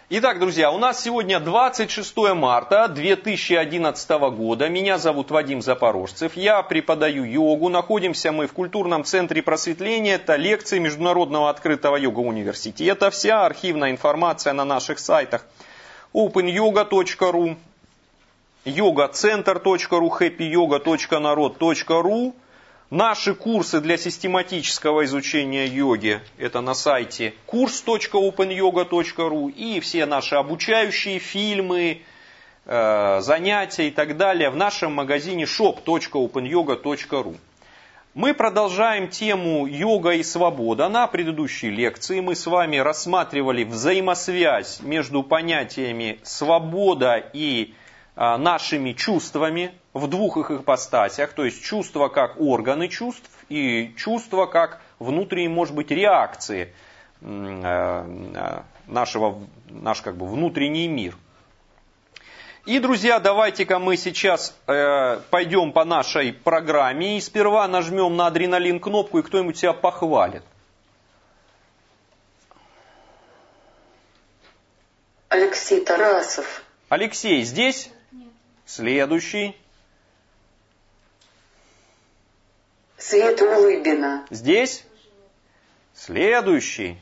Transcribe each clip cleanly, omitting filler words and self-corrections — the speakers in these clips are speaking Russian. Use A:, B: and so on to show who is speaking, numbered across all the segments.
A: Итак, друзья, у нас сегодня 26 марта 2011 года. Меня зовут Вадим Запорожцев. Я преподаю йогу. Находимся мы в культурном центре просветления. Это лекции Международного открытого йога-университета. Вся архивная информация на наших сайтах openyoga.ru, yogacenter.ru, happyyoga.narod.ru. Наши курсы для систематического изучения йоги – это на сайте kurs.openyoga.ru, и все наши обучающие фильмы, занятия и так далее в нашем магазине shop.openyoga.ru. Мы продолжаем тему «Йога и свобода». На предыдущей лекции мы с вами рассматривали взаимосвязь между понятиями «свобода» и нашими чувствами в двух их ипостасях, то есть чувства как органы чувств и чувства как внутренние, может быть, реакции, наш как бы внутренний мир. И, друзья, давайте-ка мы сейчас пойдем по нашей программе и сперва нажмем на адреналин кнопку, и кто-нибудь себя похвалит.
B: Алексей Тарасов.
A: Алексей здесь?
C: Нет.
A: Следующий.
B: Света Улыбина.
A: Здесь? Следующий.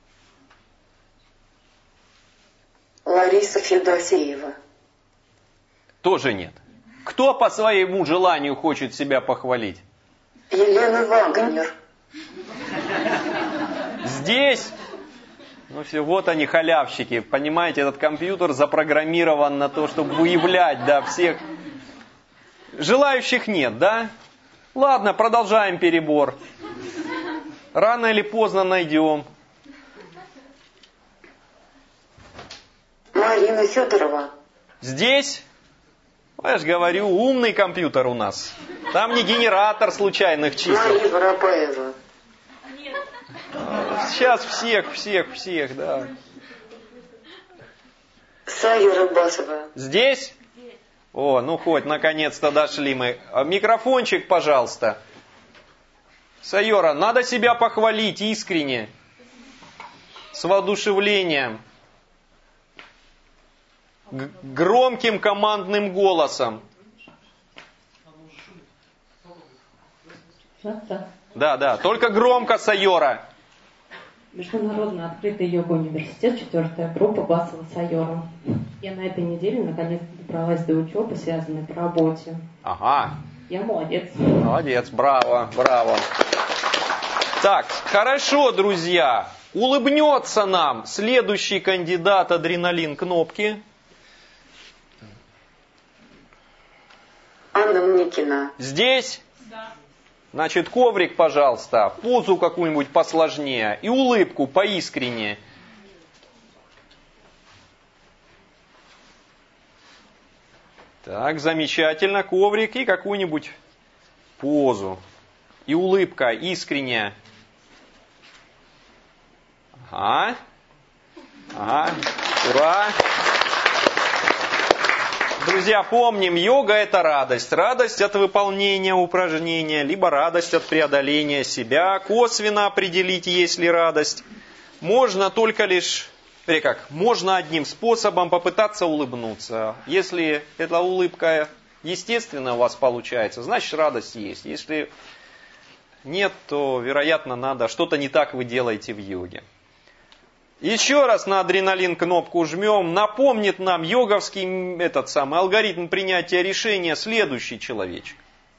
B: Лариса Федосеева.
A: Тоже нет. Кто по своему желанию хочет себя похвалить?
B: Елена Вагнер.
A: Здесь? Ну все, вот они, халявщики. Понимаете, этот компьютер запрограммирован на то, чтобы выявлять, да, всех. Желающих нет, да? Ладно, продолжаем перебор. Рано или поздно найдем.
B: Марина Федорова.
A: Здесь? Я же говорю, умный компьютер у нас. Там не генератор случайных чисел.
B: Мария Воропаева.
A: Сейчас всех, да.
B: Сайя Рыбасова.
A: Здесь? О, ну хоть, наконец-то дошли мы. Микрофончик, пожалуйста. Сайора, надо себя похвалить искренне. С воодушевлением. Громким командным голосом. Да, только громко, Сайора.
C: Международный открытый йога-университет, 4-я группа Басова Сайора. Я на этой неделе наконец-то добралась до учебы, связанной по работе.
A: Ага.
C: Я молодец.
A: Молодец, браво. Так, хорошо, друзья. Улыбнется нам следующий кандидат адреналин кнопки.
B: Анна Мникина.
A: Здесь?
C: Да.
A: Значит, коврик, пожалуйста, позу какую-нибудь посложнее и улыбку поискреннее. Так, замечательно, коврик и какую-нибудь позу. И улыбка искренняя. Ага, ура! Друзья, помним, йога – это радость. Радость от выполнения упражнения, либо радость от преодоления себя. Косвенно определить, есть ли радость. Можно только лишь, можно одним способом попытаться улыбнуться. Если эта улыбка естественно у вас получается, значит радость есть. Если нет, то, вероятно, что-то не так вы делаете в йоге. Еще раз на адреналин кнопку жмем. Напомнит нам йоговский алгоритм принятия решения следующий человечек.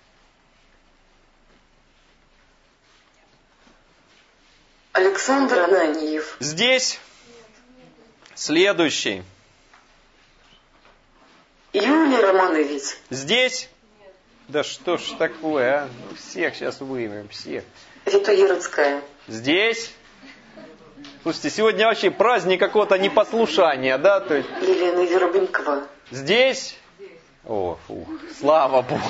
B: Александр Ананиев.
A: Здесь. Следующий.
B: Юлий Романович.
A: Здесь. Да что ж такое, а? Всех сейчас вымем, всех.
B: Вита Яроцкая.
A: Здесь. Слушайте, сегодня вообще праздник какого-то непослушания, да? То есть...
B: Елена Вербенкова.
A: Здесь? О, слава Богу.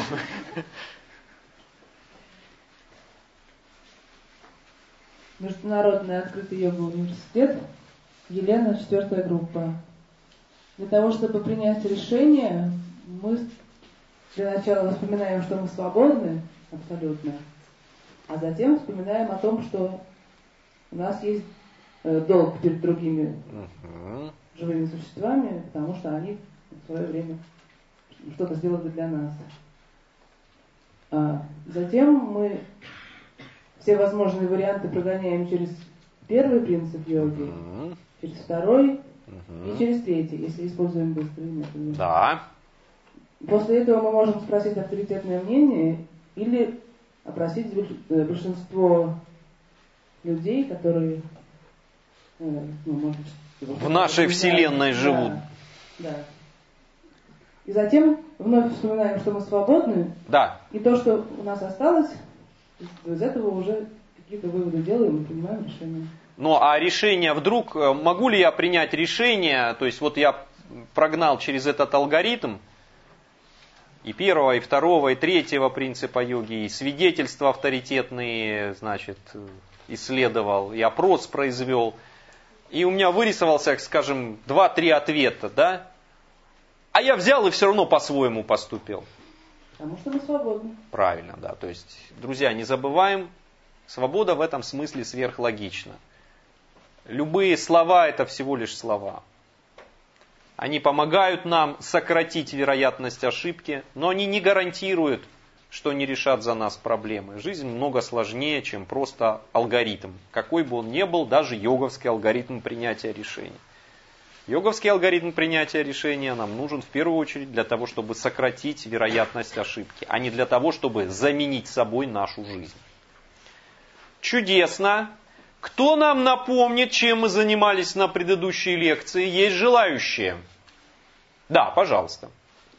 D: Международный открытый йога-университет, Елена, 4-я группа. Для того, чтобы принять решение, мы для начала вспоминаем, что мы свободны абсолютно, а затем вспоминаем о том, что у нас есть долг перед другими живыми существами, потому что они в свое время что-то сделали для нас. Затем мы все возможные варианты прогоняем через первый принцип йоги, через второй и через третий, если используем быстрые методы.
A: Да.
D: После этого мы можем спросить авторитетное мнение или опросить большинство людей, которые
A: в нашей вселенной живут.
D: Да. И затем вновь вспоминаем, что мы свободны.
A: Да.
D: И то, что у нас осталось, из этого уже какие-то выводы делаем и принимаем решения.
A: Ну, а решение вдруг, могу ли я принять решение, то есть вот я прогнал через этот алгоритм и первого, и второго, и третьего принципа йоги, и свидетельства авторитетные, значит, исследовал, и опрос произвел, и у меня вырисовался, скажем, 2-3 ответа, да? А я взял и все равно по-своему поступил.
D: Потому что мы свободны.
A: Правильно, да. То есть, друзья, не забываем, свобода в этом смысле сверхлогична. Любые слова – это всего лишь слова. Они помогают нам сократить вероятность ошибки, но они не гарантируют, что не решат за нас проблемы. Жизнь много сложнее, чем просто алгоритм. Какой бы он ни был, даже йоговский алгоритм принятия решений. Йоговский алгоритм принятия решения нам нужен в первую очередь для того, чтобы сократить вероятность ошибки, а не для того, чтобы заменить собой нашу жизнь. Чудесно! Кто нам напомнит, чем мы занимались на предыдущей лекции? Есть желающие? Да, пожалуйста.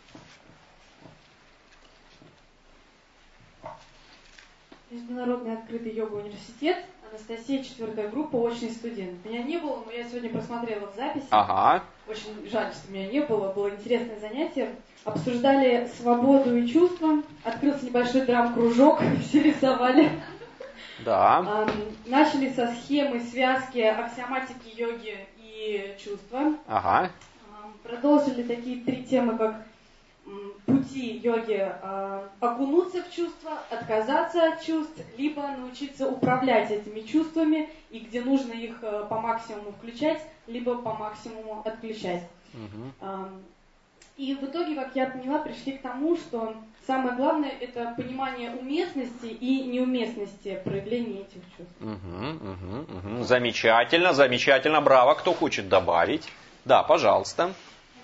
C: Международный открытый йога-университет, Анастасия, 4 группа, очный студент. Меня не было, но я сегодня просмотрела в записи.
A: Ага.
C: Очень жаль, что меня не было, было интересное занятие. Обсуждали свободу и чувства, открылся небольшой драм-кружок, все рисовали.
A: Да.
C: Начали со схемы связки аксиоматики йоги и чувства.
A: Ага.
C: Продолжили такие 3 темы, как пути йоги: окунуться в чувства, отказаться от чувств, либо научиться управлять этими чувствами, и где нужно их по максимуму включать, либо по максимуму отключать. И в итоге, как я поняла, пришли к тому, что самое главное – это понимание уместности и неуместности проявления этих чувств.
A: Замечательно, замечательно, браво. Кто хочет добавить? Да, пожалуйста.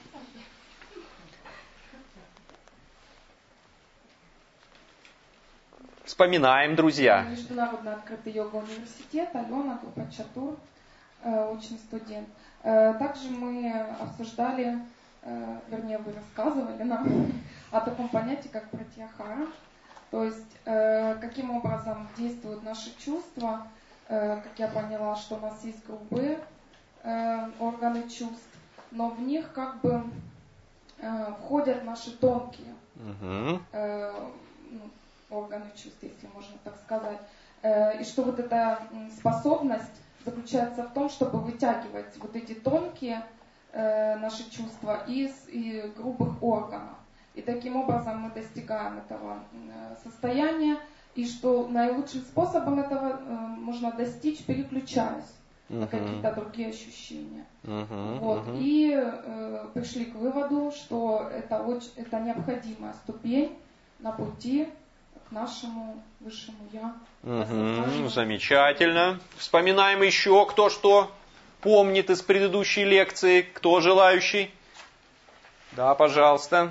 A: Вспоминаем, друзья.
E: Международный открытый йога-университет, Алена, группа Чатур, очный студент. Также мы обсуждали, вернее, вы рассказывали нам о таком понятии, как пратьяхара, то есть каким образом действуют наши чувства. Как я поняла, что у нас есть грубые органы чувств, но в них как бы входят наши тонкие органы чувств, если можно так сказать. И что вот эта способность заключается в том, чтобы вытягивать вот эти тонкие наши чувства из грубых органов. И таким образом мы достигаем этого состояния, и что наилучшим способом этого можно достичь, переключаясь на какие-то другие ощущения. Вот. И пришли к выводу, что это необходимая ступень на пути к нашему высшему Я.
A: Замечательно. Вспоминаем еще, кто что помнит из предыдущей лекции. Кто желающий? Да, пожалуйста.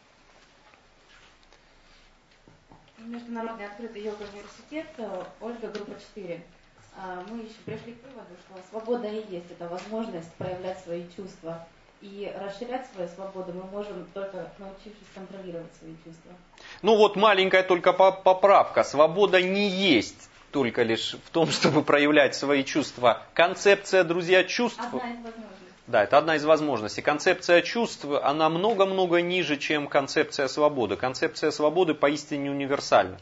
F: Международный открытый йога-университет, Ольга, группа 4. Мы еще пришли к выводу, что свобода и есть эта возможность проявлять свои чувства. И расширять свою свободу мы можем только научившись контролировать свои чувства.
A: Ну вот маленькая только поправка. Свобода не есть только лишь в том, чтобы проявлять свои чувства. Концепция, друзья, чувств...
F: Одна из возможностей.
A: Да, это одна из возможностей. Концепция чувств, она много-много ниже, чем концепция свободы. Концепция свободы поистине универсальна.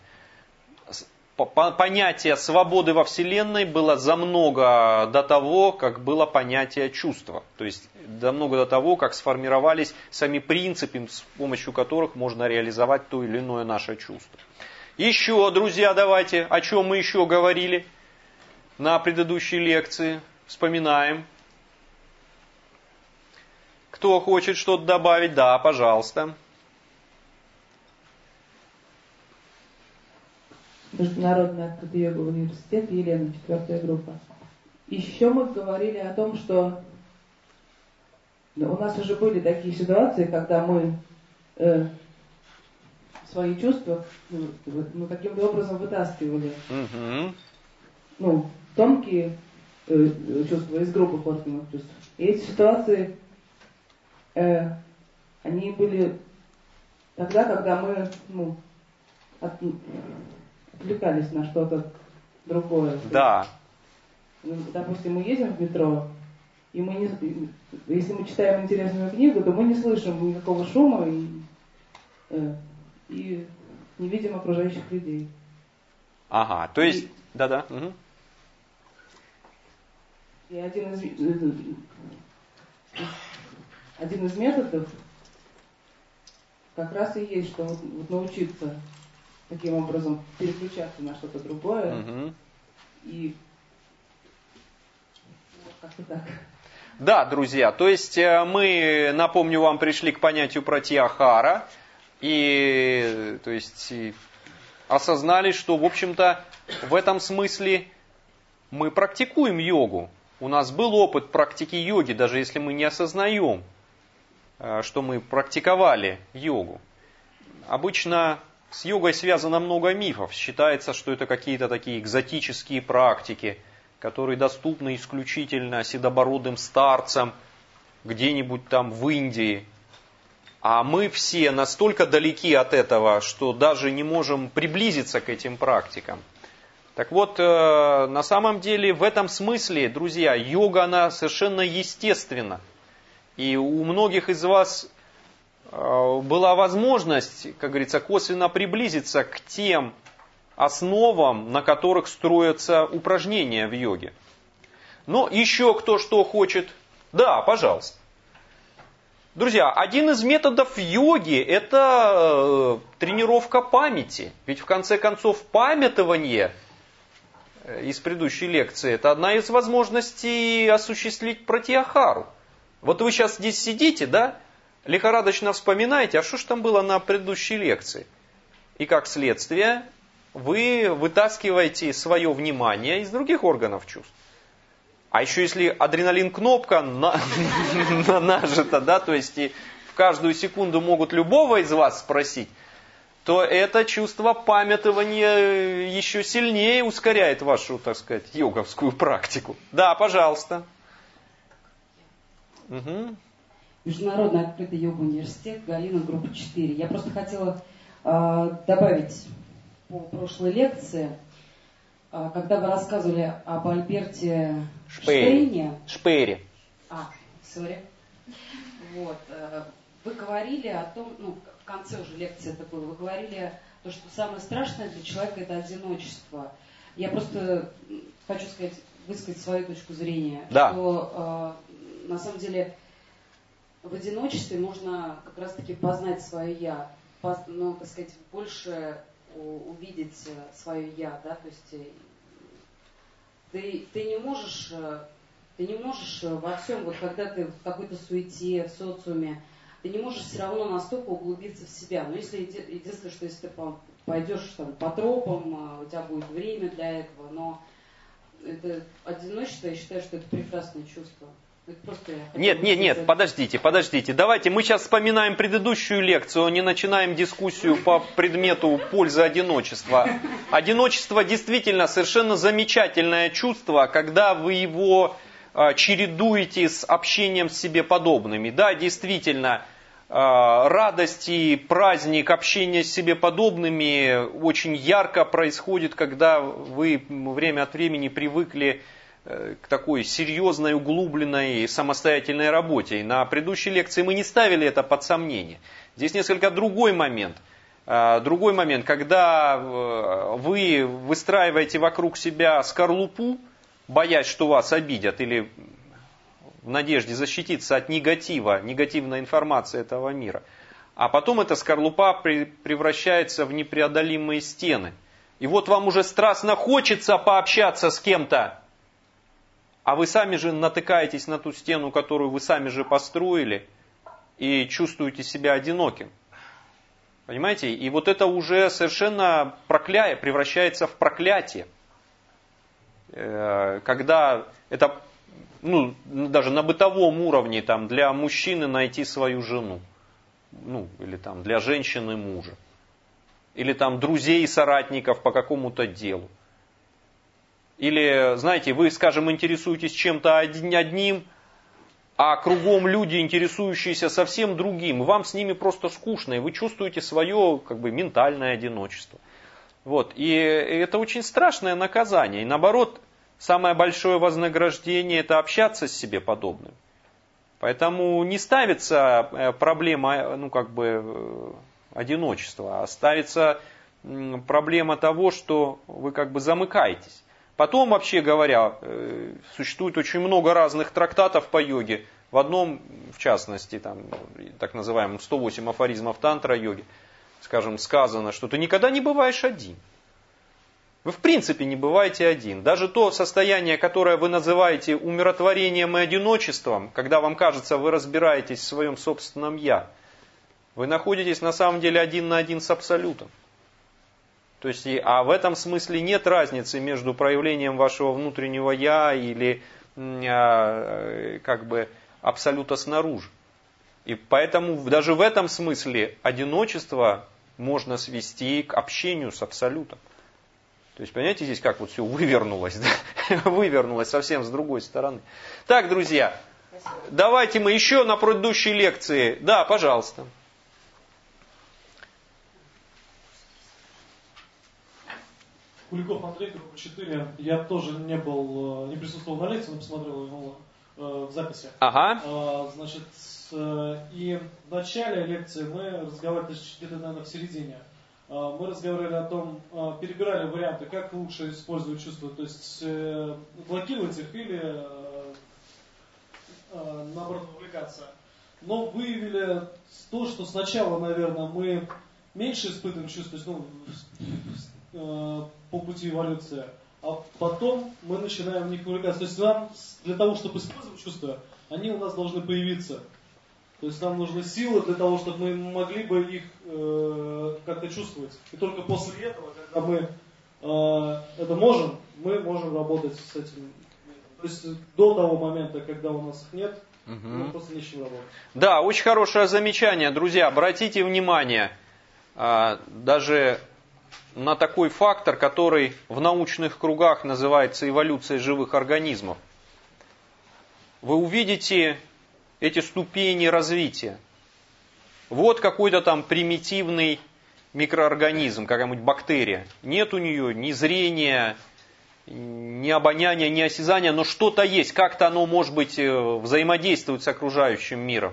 A: Понятие свободы во Вселенной было замного до того, как было понятие чувства. То есть замного до того, как сформировались сами принципы, с помощью которых можно реализовать то или иное наше чувство. Еще, друзья, давайте, о чем мы еще говорили на предыдущей лекции. Вспоминаем. Кто хочет что-то добавить? Да, пожалуйста.
D: Международный открытый йоговый университет, Елена, 4 группа. Еще мы говорили о том, что у нас уже были такие ситуации, когда мы свои чувства каким-то образом вытаскивали. Тонкие чувства из грубых органов чувств. И эти ситуации, они были тогда, когда мы отвлекались на что-то другое.
A: Да.
D: Допустим, мы едем в метро, и если мы читаем интересную книгу, то мы не слышим никакого шума и не видим окружающих людей.
A: Ага, то есть, да-да. Угу.
D: И один из методов как раз и есть, что научиться таким образом переключаться на что-то другое.
A: Угу.
D: И как-то так.
A: Да, друзья, то есть мы, напомню вам, пришли к понятию пратьяхара и, то есть, осознали, что, в общем-то, в этом смысле мы практикуем йогу. У нас был опыт практики йоги, даже если мы не осознаем, что мы практиковали йогу. Обычно с йогой связано много мифов. Считается, что это какие-то такие экзотические практики, которые доступны исключительно седобородым старцам где-нибудь там в Индии. А мы все настолько далеки от этого, что даже не можем приблизиться к этим практикам. Так вот, на самом деле, в этом смысле, друзья, йога, она совершенно естественна. И у многих из вас была возможность, как говорится, косвенно приблизиться к тем основам, на которых строятся упражнения в йоге. Но еще кто что хочет? Да, пожалуйста. Друзья, один из методов йоги – это тренировка памяти. Ведь в конце концов памятование из предыдущей лекции – это одна из возможностей осуществить пратьяхару. Вот вы сейчас здесь сидите, да, лихорадочно вспоминаете, а что ж там было на предыдущей лекции? И как следствие вы вытаскиваете свое внимание из других органов чувств. А еще если адреналин-кнопка нажата, да, то есть и в каждую секунду могут любого из вас спросить, то это чувство памятования еще сильнее ускоряет вашу, так сказать, йоговскую практику. Да, пожалуйста. Угу.
G: Международный открытый йога-университет, Галина, группа 4. Я просто хотела добавить по прошлой лекции, когда вы рассказывали об Альберте Шпейне.
A: Шпейре.
G: Вот. Вы говорили о том, в конце уже лекции это было, вы говорили, то, что самое страшное для человека это одиночество. Я просто хочу высказать свою точку зрения,
A: да.
G: Что на самом деле в одиночестве можно как раз-таки познать свое «я», так сказать, больше увидеть свое «я», да, то есть ты не можешь во всем, вот когда ты в какой-то суете, в социуме, ты не можешь все равно настолько углубиться в себя. Но если единственное, что если ты пойдешь там по тропам, у тебя будет время для этого, но это одиночество, я считаю, что это прекрасное чувство.
A: Нет, подождите. Давайте мы сейчас вспоминаем предыдущую лекцию, не начинаем дискуссию по предмету пользы одиночества. Одиночество действительно совершенно замечательное чувство, когда вы его чередуете с общением с себе подобными. Да, действительно, радость и праздник общения с себе подобными очень ярко происходит, когда вы время от времени привыкли к такой серьезной, углубленной, самостоятельной работе. И на предыдущей лекции мы не ставили это под сомнение. Здесь несколько другой момент. Когда вы выстраиваете вокруг себя скорлупу, боясь, что вас обидят, или в надежде защититься от негативной информации этого мира. А потом эта скорлупа превращается в непреодолимые стены. И вот вам уже страстно хочется пообщаться с кем-то, а вы сами же натыкаетесь на ту стену, которую вы сами же построили, и чувствуете себя одиноким. Понимаете? И вот это уже совершенно превращается в проклятие. Когда это, даже на бытовом уровне, там, для мужчины найти свою жену. Или там для женщины мужа. Или там друзей и соратников по какому-то делу. Или, знаете, вы, скажем, интересуетесь чем-то одним, а кругом люди, интересующиеся совсем другим, вам с ними просто скучно, и вы чувствуете свое ментальное одиночество. Вот. И это очень страшное наказание. И наоборот, самое большое вознаграждение – это общаться с себе подобным. Поэтому не ставится проблема одиночества, а ставится проблема того, что вы замыкаетесь. Потом, вообще говоря, существует очень много разных трактатов по йоге. В одном, в частности, так называемом 108 афоризмов тантра-йоги, скажем, сказано, что ты никогда не бываешь один. Вы в принципе не бываете один. Даже то состояние, которое вы называете умиротворением и одиночеством, когда вам кажется, вы разбираетесь в своем собственном «я», вы находитесь на самом деле один на один с Абсолютом. То есть, а в этом смысле нет разницы между проявлением вашего внутреннего «я» или Абсолюта снаружи. И поэтому даже в этом смысле одиночество можно свести к общению с Абсолютом. То есть, понимаете, здесь как все вывернулось, да? Вывернулось совсем с другой стороны. Так, друзья, давайте мы еще на предыдущей лекции. Да, пожалуйста.
H: Куликов Андрей, группа 4. Я тоже не присутствовал на лекции, но посмотрел его в записи.
A: Ага.
H: Значит, и в начале лекции мы разговаривали, где-то, наверное, в середине, мы разговаривали о том, перебирали варианты, как лучше использовать чувства, то есть блокировать их или наоборот увлекаться. Но выявили то, что сначала, наверное, мы меньше испытываем чувства, по пути эволюции, а потом мы начинаем в них увлекаться. То есть нам для того, чтобы использовать чувства, они у нас должны появиться. То есть нам нужны силы для того, чтобы мы могли бы их как-то чувствовать. И только после этого, когда мы это можем, мы можем работать с этим. То есть до того момента, когда у нас их нет, мы просто нечем работать.
A: Да, очень хорошее замечание, друзья. Обратите внимание, даже на такой фактор, который в научных кругах называется эволюцией живых организмов. Вы увидите эти ступени развития. Вот какой-то там примитивный микроорганизм, какая-нибудь бактерия. Нет у нее ни зрения, ни обоняния, ни осязания, но что-то есть. Как-то оно, может быть, взаимодействует с окружающим миром.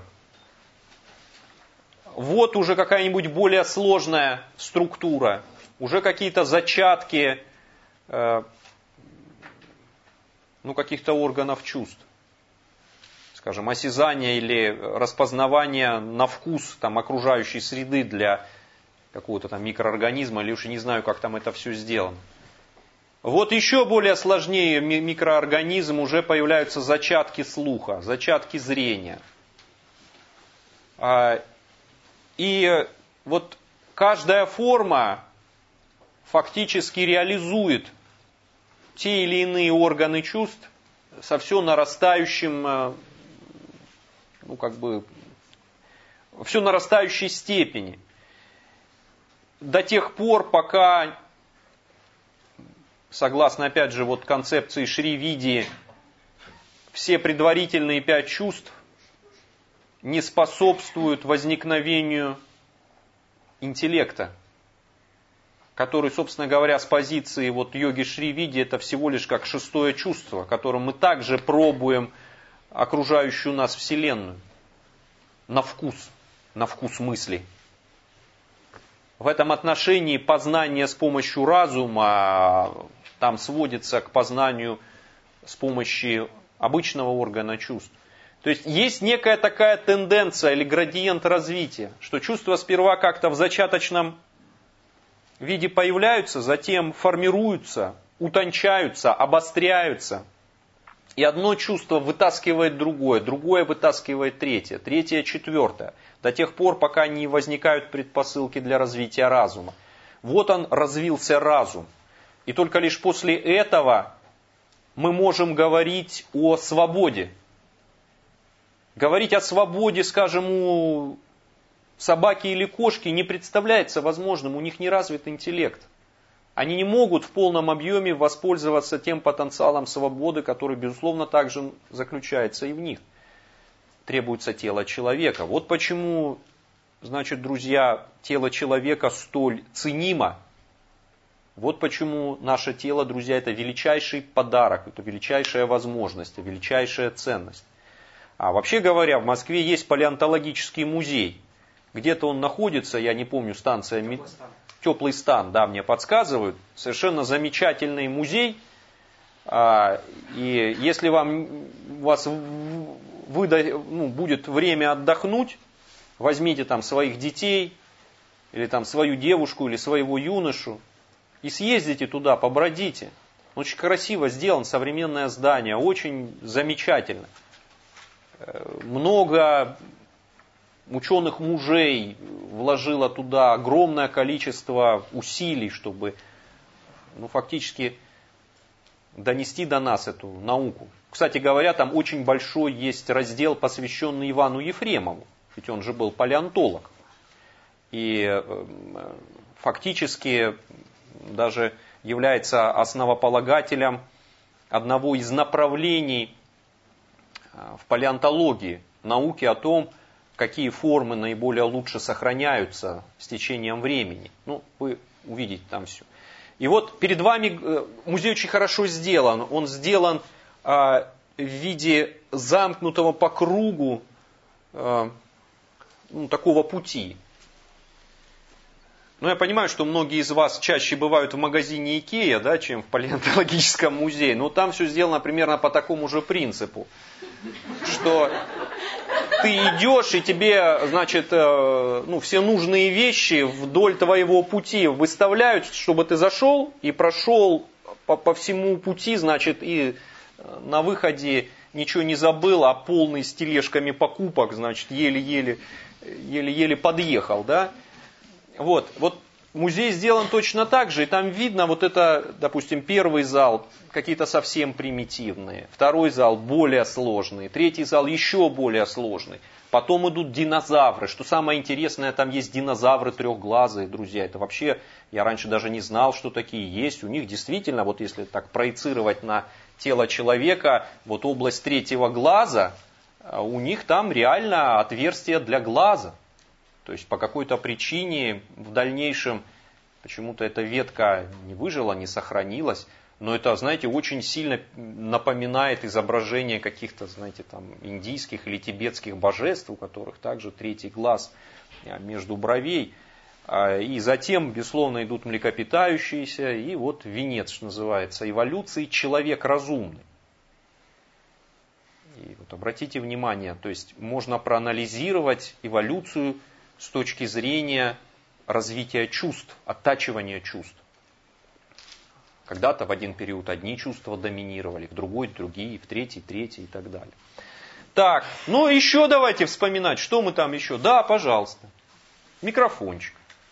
A: Вот уже какая-нибудь более сложная структура. Уже какие-то зачатки каких-то органов чувств. Скажем, осязание или распознавание на вкус окружающей среды для какого-то микроорганизма, или уж не знаю, как там это все сделано. Вот еще более сложнее микроорганизм, уже появляются зачатки слуха, зачатки зрения. И вот каждая форма фактически реализует те или иные органы чувств со все нарастающим, все нарастающей степени. До тех пор, пока, согласно опять же концепции Шри-Види, все предварительные 5 чувств не способствуют возникновению интеллекта, который, собственно говоря, с позиции йоги Шри-Види, это всего лишь как 6-е чувство, которым мы также пробуем окружающую нас Вселенную на вкус мысли. В этом отношении познание с помощью разума там сводится к познанию с помощью обычного органа чувств. То есть есть некая такая тенденция или градиент развития, что чувства сперва как-то в зачаточном виде появляются, затем формируются, утончаются, обостряются, И одно чувство вытаскивает другое, другое вытаскивает третье, третье четвертое. До тех пор, пока не возникают предпосылки для развития разума. Вот он, развился разум. И только лишь после этого мы можем говорить о свободе. Говорить о свободе, скажем, у собаки или кошки не представляется возможным, у них не развит интеллект. Они не могут в полном объеме воспользоваться тем потенциалом свободы, который, безусловно, также заключается и в них. Требуется тело человека. Вот почему, значит, друзья, тело человека столь ценимо. Вот почему наше тело, друзья, это величайший подарок, это величайшая возможность, это величайшая ценность. А вообще говоря, в Москве есть палеонтологический музей. Где-то он находится, я не помню, станция... Теплый стан, да, мне подсказывают. Совершенно замечательный музей. И если у вас будет время отдохнуть, возьмите там своих детей, или там свою девушку, или своего юношу, и съездите туда, побродите. Очень красиво сделано, современное здание, очень замечательно. Много ученых мужей вложило туда огромное количество усилий, чтобы фактически донести до нас эту науку. Кстати говоря, там очень большой есть раздел, посвященный Ивану Ефремову, ведь он же был палеонтолог. И фактически даже является основополагателем одного из направлений в палеонтологии, науки о том, какие формы наиболее лучше сохраняются с течением времени. Вы увидите там все. И вот перед вами музей очень хорошо сделан. Он сделан в виде замкнутого по кругу такого пути. Я понимаю, что многие из вас чаще бывают в магазине Икея, да, чем в палеонтологическом музее. Но там все сделано примерно по такому же принципу. Что ты идешь, и тебе, значит, все нужные вещи вдоль твоего пути выставляют, чтобы ты зашел и прошел по всему пути, значит, и на выходе ничего не забыл, а полный с тележками покупок, значит, еле-еле подъехал, да. Вот музей сделан точно так же, и там видно вот это, допустим, первый зал, какие-то совсем примитивные, второй зал более сложный, третий зал еще более сложный. Потом идут динозавры. Что самое интересное, там есть динозавры трехглазые, друзья. Это вообще, я раньше даже не знал, что такие есть. У них действительно, вот если так проецировать на тело человека, вот область третьего глаза, у них там реально отверстие для глаза. То есть по какой-то причине в дальнейшем почему-то эта ветка не выжила, не сохранилась. Но это, знаете, очень сильно напоминает изображение каких-то, знаете, там индийских или тибетских божеств, у которых также третий глаз между бровей. И затем, безусловно, идут млекопитающиеся, и вот венец, что называется, эволюции, человек разумный. И вот обратите внимание, то есть можно проанализировать эволюцию с точки зрения развития чувств, оттачивания чувств. Когда-то в один период одни чувства доминировали, в другой другие, в третий и так далее. Так, еще давайте вспоминать, что мы там еще. Да, пожалуйста. Микрофончик.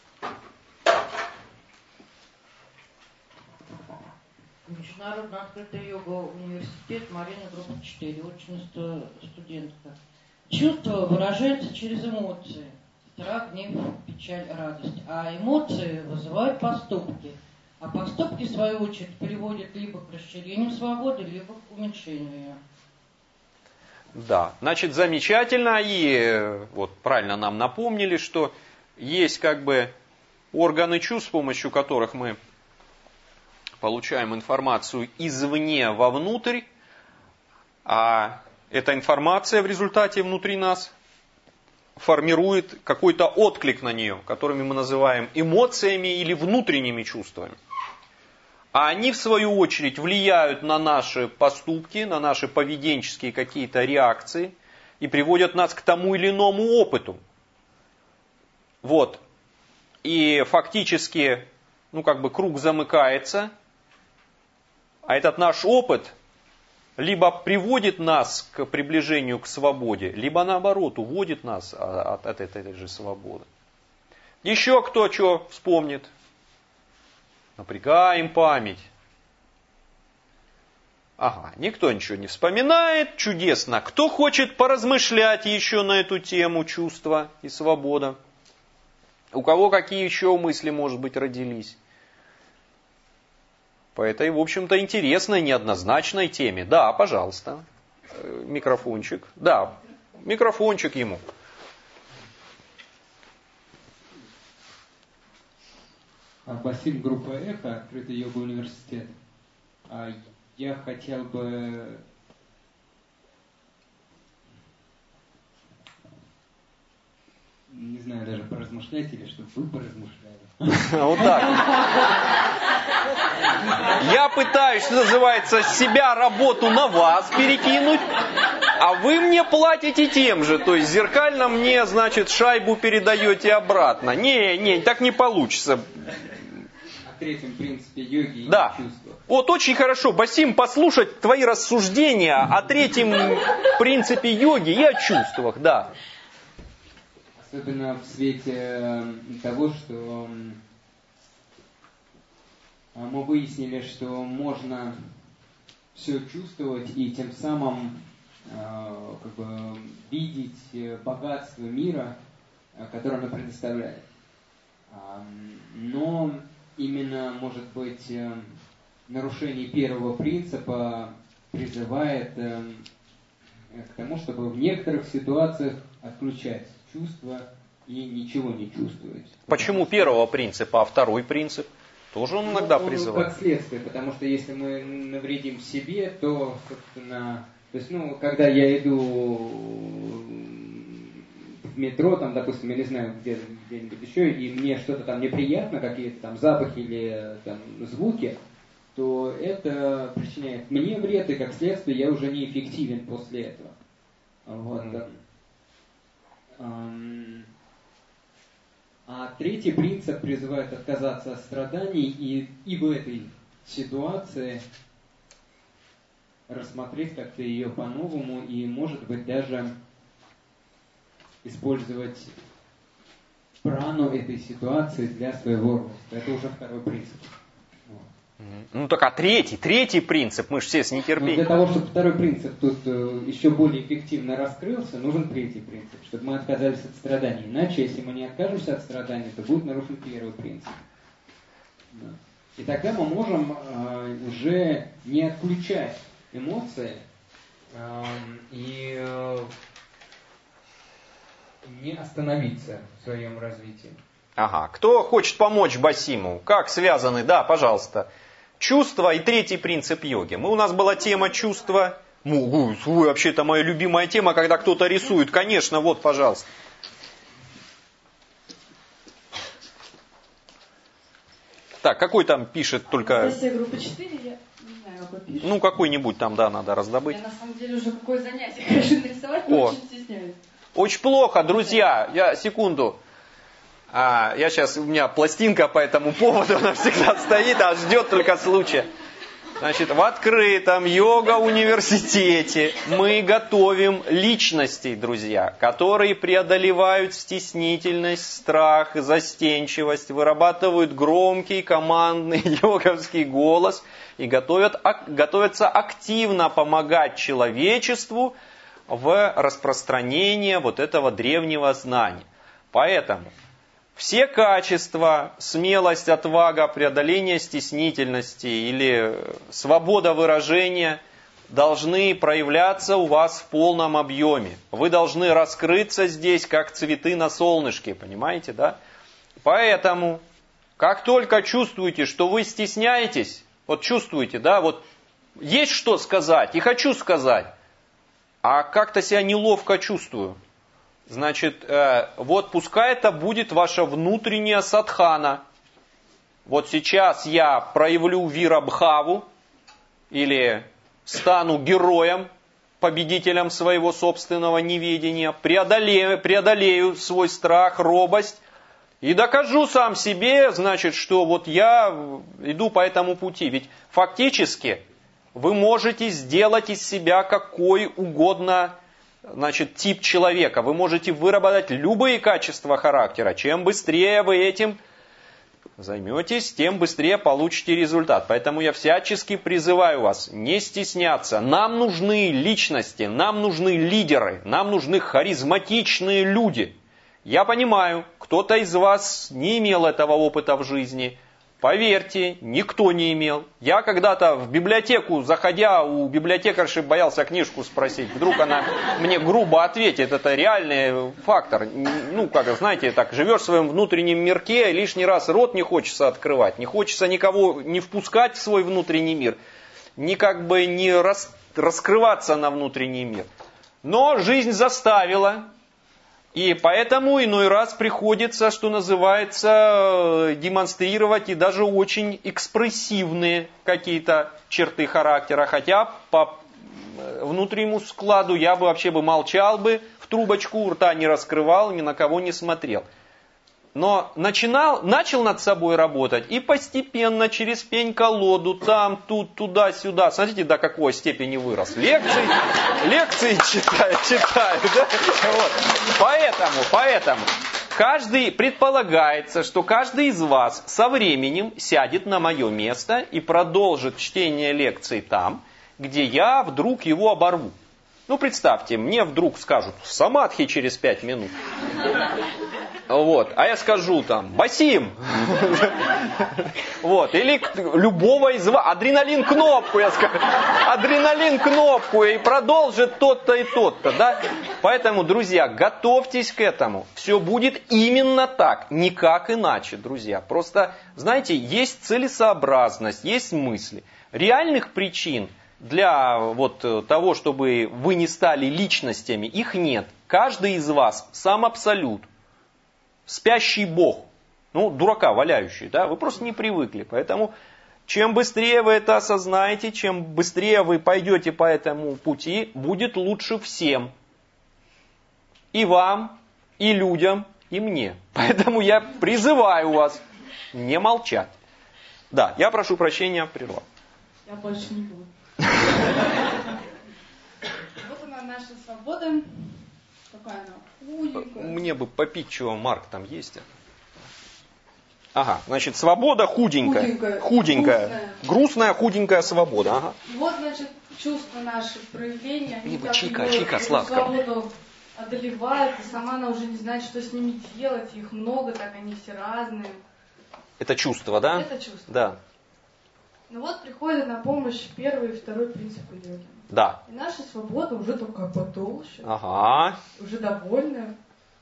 I: Международная открытая йога университет, Марина, группа 4, ученица, студентка. Чувство выражается через эмоции. Страх, гнев, печаль, радость. А эмоции вызывают поступки. А поступки, в свою очередь, приводят либо к расширению свободы, либо к уменьшению ее.
A: Да, значит, замечательно. И вот правильно нам напомнили, что есть как бы органы чувств, с помощью которых мы получаем информацию извне вовнутрь, а эта информация в результате внутри нас формирует какой-то отклик на нее, которыми мы называем эмоциями или внутренними чувствами. А они, в свою очередь, влияют на наши поступки, на наши поведенческие какие-то реакции и приводят нас к тому или иному опыту. Вот. И фактически, круг замыкается, а этот наш опыт либо приводит нас к приближению к свободе, либо наоборот уводит нас от этой же свободы. Еще кто что вспомнит? Напрягаем память. Ага, никто ничего не вспоминает. Чудесно. Кто хочет поразмышлять еще на эту тему чувства и свобода? У кого какие еще мысли, может быть, родились? По этой, в общем-то, интересной, неоднозначной теме. Да, пожалуйста. Микрофончик. Да, микрофончик ему.
J: Басим, группа «Эхо», открытый йога-университет. Я хотел бы не знаю, даже поразмышлять или чтобы вы поразмышляли.
A: Вот так. Я пытаюсь, что называется, себя, работу на вас перекинуть, а вы мне платите тем же. То есть зеркально мне, значит, шайбу передаете обратно. Не, так не получится.
J: О третьем принципе йоги и чувства.
A: Вот очень хорошо, Басим, послушать твои рассуждения о третьем принципе йоги и о чувствах, да.
J: Особенно в свете того, что мы выяснили, что можно все чувствовать и тем самым видеть богатство мира, которое оно предоставляет. Но именно, может быть, нарушение первого принципа призывает к тому, чтобы в некоторых ситуациях отключать чувства и ничего не чувствовать.
A: Почему первого принципа, а второй принцип? Тоже он иногда призывает.
J: Как следствие, потому что если мы навредим себе, то, собственно, то есть, когда я иду в метро, там, допустим, я не знаю, где-нибудь еще, и мне что-то там неприятно, какие-то там запахи или там звуки, то это причиняет мне вред, и как следствие я уже неэффективен после этого. Вот. А третий принцип призывает отказаться от страданий и в этой ситуации рассмотреть как-то ее по-новому и, может быть, даже использовать прану этой ситуации для своего роста. Это уже второй принцип.
A: Так а третий принцип, мы же все с нетерпением.
J: Для того, чтобы второй принцип тут еще более эффективно раскрылся, нужен третий принцип, чтобы мы отказались от страданий. Иначе, если мы не откажемся от страданий, то будет нарушен первый принцип. Да. И тогда мы можем уже не отключать эмоции и не остановиться в своем развитии.
A: Ага, кто хочет помочь Басиму? Как связаны? Да, пожалуйста. Чувство и третий принцип йоги. У нас была тема чувства. Вообще, это моя любимая тема, когда кто-то рисует. Конечно, вот, пожалуйста. Так, какой там пишет только...
C: Анастасия, группа 4, я не знаю, какой пишет.
A: Какой-нибудь там, да, надо раздобыть.
C: Я на самом деле уже какое занятие хочу нарисовать, но очень стесняюсь.
A: Очень плохо, друзья. Секунду. У меня пластинка по этому поводу, она всегда стоит, ждет только случая. Значит, в открытом йога-университете мы готовим личностей, друзья, которые преодолевают стеснительность, страх, застенчивость, вырабатывают громкий командный йоговский голос и готовятся активно помогать человечеству в распространении вот этого древнего знания. Поэтому все качества, смелость, отвага, преодоление стеснительности или свобода выражения должны проявляться у вас в полном объеме. Вы должны раскрыться здесь, как цветы на солнышке, понимаете, да? Поэтому, как только чувствуете, что вы стесняетесь, вот чувствуете, да, вот есть что сказать и хочу сказать, а как-то себя неловко чувствую. Значит, вот пускай это будет ваша внутренняя садхана. Вот сейчас я проявлю вирабхаву или стану героем, победителем своего собственного неведения, преодолею свой страх, робость и докажу сам себе, значит, что вот я иду по этому пути. Ведь фактически Вы можете сделать из себя какой угодно, тип человека. Вы можете выработать любые качества характера. Чем быстрее вы этим займетесь, тем быстрее получите результат. Поэтому я всячески призываю вас не стесняться. Нам нужны личности, нам нужны лидеры, нам нужны харизматичные люди. Я понимаю, кто-то из вас не имел этого опыта в жизни. Поверьте, никто не имел. Я когда-то в библиотеку, заходя, у библиотекарши боялся книжку спросить. Вдруг она мне грубо ответит. Это реальный фактор. Знаете, так, живешь в своем внутреннем мирке, лишний раз рот не хочется открывать. Не хочется никого не впускать в свой внутренний мир. Не раскрываться на внутренний мир. Но жизнь заставила. И поэтому иной раз приходится, что называется, демонстрировать и даже очень экспрессивные какие-то черты характера. Хотя по внутреннему складу я бы вообще молчал бы, в трубочку рта не раскрывал, ни на кого не смотрел. Но начал над собой работать и постепенно через пень-колоду, там, тут, туда-сюда. Смотрите, до какой степени вырос. Лекции читаю, да? Вот. Поэтому предполагается, что каждый из вас со временем сядет на мое место и продолжит чтение лекций там, где я вдруг его оборву. Представьте, мне вдруг скажут «Самадхи через 5 минут». Вот. А я скажу Басим. Вот. Или любого из вас. Адреналин-кнопку, я скажу. Адреналин-кнопку. И продолжит тот-то и тот-то. Да? Поэтому, друзья, готовьтесь к этому. Все будет именно так. Никак иначе, друзья. Просто, знаете, есть целесообразность, есть мысли. Реальных причин для того, чтобы вы не стали личностями, их нет. Каждый из вас сам абсолют. Спящий Бог. Дурака валяющий, да? Вы просто не привыкли. Поэтому, чем быстрее вы это осознаете, чем быстрее вы пойдете по этому пути, будет лучше всем. И вам, и людям, и мне. Поэтому я призываю вас не молчать. Да, я прошу прощения, прервал.
C: Я больше не буду. Вот она, наша свобода. Какая она? Худенькая.
A: Мне бы попить, чего, Марк, там есть. Ага, свобода худенькая. Худенькая. Грустная, худенькая свобода. Ага.
C: Вот, чувства наши, проявления. Они
A: чика, сладко.
C: Свободу одолевают, и сама она уже не знает, что с ними делать. Их много, так они все разные.
A: Это чувство, да?
C: Это чувство.
A: Да.
C: Приходит на помощь первый и второй принципы йоги.
A: Да.
C: И наша свобода уже такая потолще.
A: Ага.
C: Уже довольная.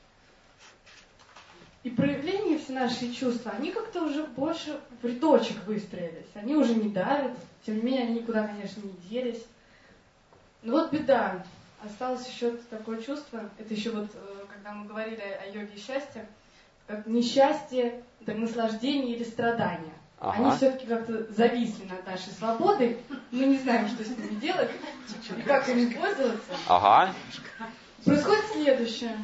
C: И проявления все наши чувства, они как-то уже больше в рядочек выстроились. Они уже не давят. Тем не менее, они никуда, конечно, не делись. Но беда. Осталось еще такое чувство. Это еще когда мы говорили о йоге счастья, как несчастье, так наслаждение или страдание.
A: Ага.
C: Они все-таки как-то зависли над нашей свободой. Мы не знаем, что с ними делать и как ими пользоваться.
A: Ага.
C: Происходит следующее.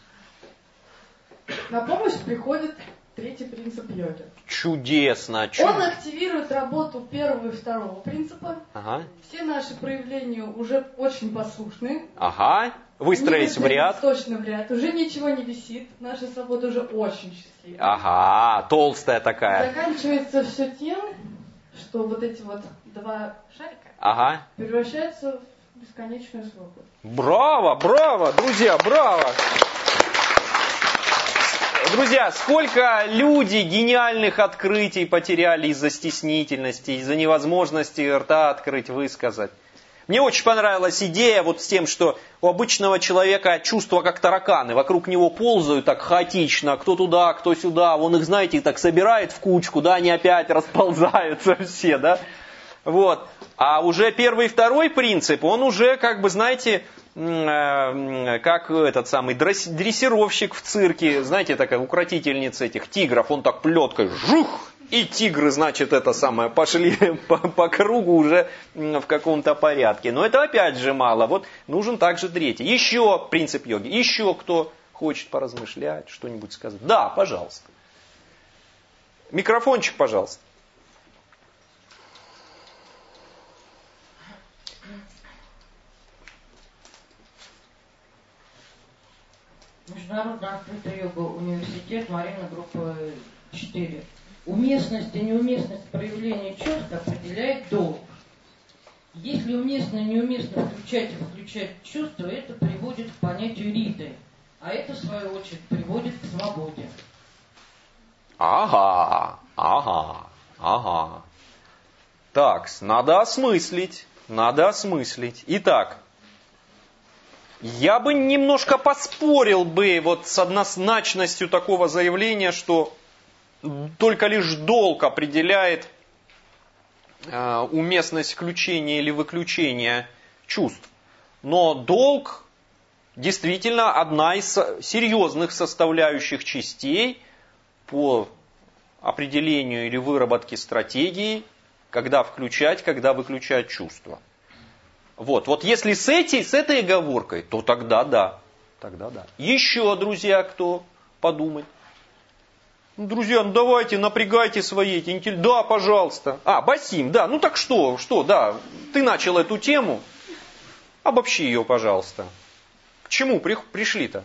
C: На помощь приходит третий принцип йоги.
A: Чудесно.
C: Он активирует работу первого и второго принципа.
A: Ага.
C: Все наши проявления уже очень послушны.
A: Ага. Выстроились в ряд.
C: Точно в ряд. Уже ничего не висит. Наша свобода уже очень счастливая.
A: Ага. Толстая такая.
C: Заканчивается все тем, что эти два шарика превращаются в бесконечную свободу.
A: Браво, друзья, браво! Друзья, сколько люди гениальных открытий потеряли из-за стеснительности, из-за невозможности рта открыть, высказать. Мне очень понравилась идея с тем, что у обычного человека чувства как тараканы, вокруг него ползают так хаотично, кто туда, кто сюда, он их, знаете, так собирает в кучку, да, они опять расползаются все, да. А уже первый и второй принцип, он уже, знаете, как этот самый дрессировщик в цирке, знаете, такая укротительница этих тигров, он так плеткой, жух, и тигры, пошли по кругу уже в каком-то порядке. Но это опять же мало, нужен также третий. Еще принцип йоги, еще кто хочет поразмышлять, что-нибудь сказать. Да, пожалуйста. Микрофончик, пожалуйста.
I: Международная открытая йога, университет, Марина, группа 4. Уместность и неуместность проявления чувств определяет долг. Если уместно и неуместно включать и выключать чувства, это приводит к понятию риты, а это, в свою очередь, приводит к свободе.
A: Ага. Так, надо осмыслить. Итак, я бы немножко поспорил бы вот с однозначностью такого заявления, что только лишь долг определяет уместность включения или выключения чувств. Но долг действительно одна из серьезных составляющих частей по определению или выработке стратегии, когда включать, когда выключать чувства. Вот если с этой оговоркой, то тогда да. Еще, друзья, кто подумать? Друзья, давайте, напрягайте свои эти интеллекты. Да, пожалуйста. Басим, да, так что, да. Ты начал эту тему. Обобщи ее, пожалуйста. К чему пришли-то?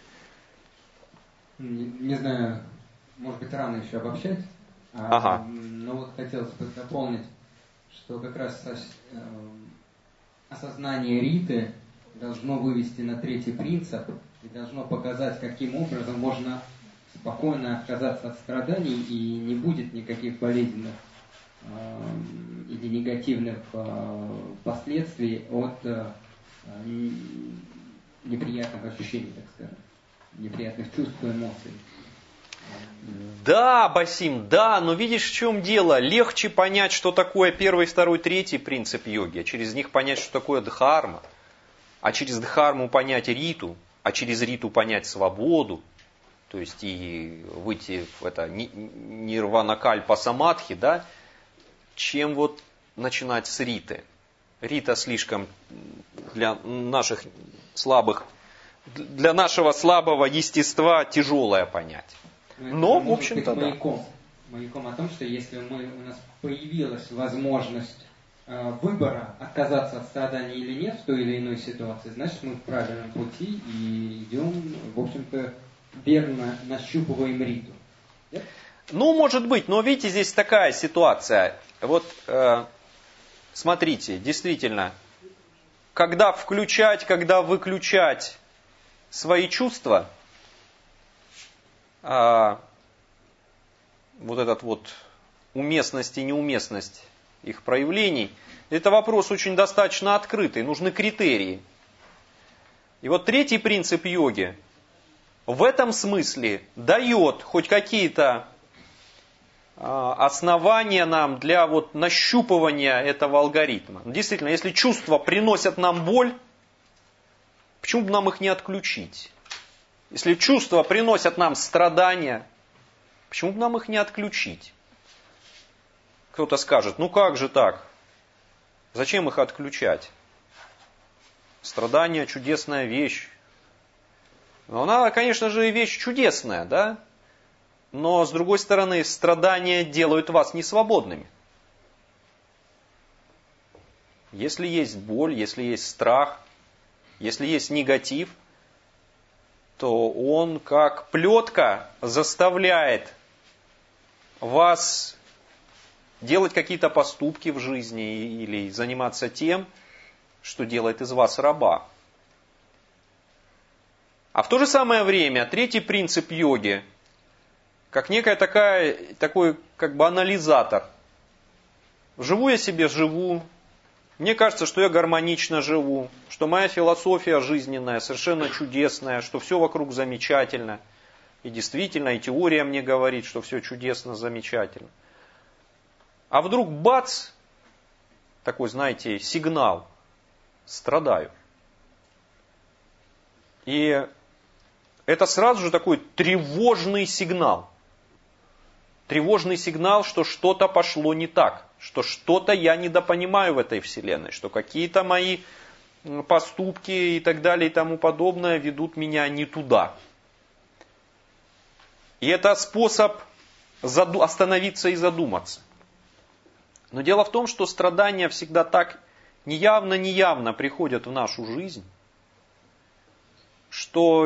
J: Не знаю, может быть, рано еще обобщать. Но вот хотелось бы дополнить, что как раз осознание риты должно вывести на третий принцип и должно показать, каким образом можно спокойно отказаться от страданий и не будет никаких болезненных или негативных последствий от неприятных ощущений, так сказать, неприятных чувств и эмоций.
A: Да, Басим, да, но видишь, в чем дело? Легче понять, что такое первый, второй, третий принцип йоги, а через них понять, что такое дхарма, а через дхарму понять риту, а через риту понять свободу, то есть и выйти в это нирвана-кальпа самадхи, да, чем вот начинать с риты. Рита слишком для нашего слабого естества тяжелое понять. Но, в общем-то, да.
J: Маяком о том, что если у нас появилась возможность выбора, отказаться от страданий или нет в той или иной ситуации, значит мы в правильном пути и идем, в общем-то, верно нащупываем риту. Нет?
A: Может быть, но видите, здесь такая ситуация. Вот, смотрите, действительно, когда включать, когда выключать свои чувства, вот этот вот уместность и неуместность их проявлений, это вопрос очень достаточно открытый, нужны критерии. И вот третий принцип йоги в этом смысле дает хоть какие-то основания нам для вот нащупывания этого алгоритма. Действительно, если чувства приносят нам боль, почему бы нам их не отключить? Если чувства приносят нам страдания, почему бы нам их не отключить? Кто-то скажет, как же так? Зачем их отключать? Страдание – чудесная вещь. Но она, конечно же, вещь чудесная, да? Но, с другой стороны, страдания делают вас несвободными. Если есть боль, если есть страх, если есть негатив, то он, как плетка, заставляет вас делать какие-то поступки в жизни или заниматься тем, что делает из вас раба. А в то же самое время третий принцип йоги, как такой как бы анализатор. Живу я себе, живу. Мне кажется, что я гармонично живу, что моя философия жизненная совершенно чудесная, что все вокруг замечательно. И действительно, и теория мне говорит, что все чудесно, замечательно. А вдруг бац, такой, знаете, сигнал, страдаю. И это сразу же такой тревожный сигнал. Тревожный сигнал, что что-то пошло не так, что что-то я недопонимаю в этой вселенной, что какие-то мои поступки и так далее и тому подобное ведут меня не туда. И это способ остановиться и задуматься. Но дело в том, что страдания всегда так неявно приходят в нашу жизнь. что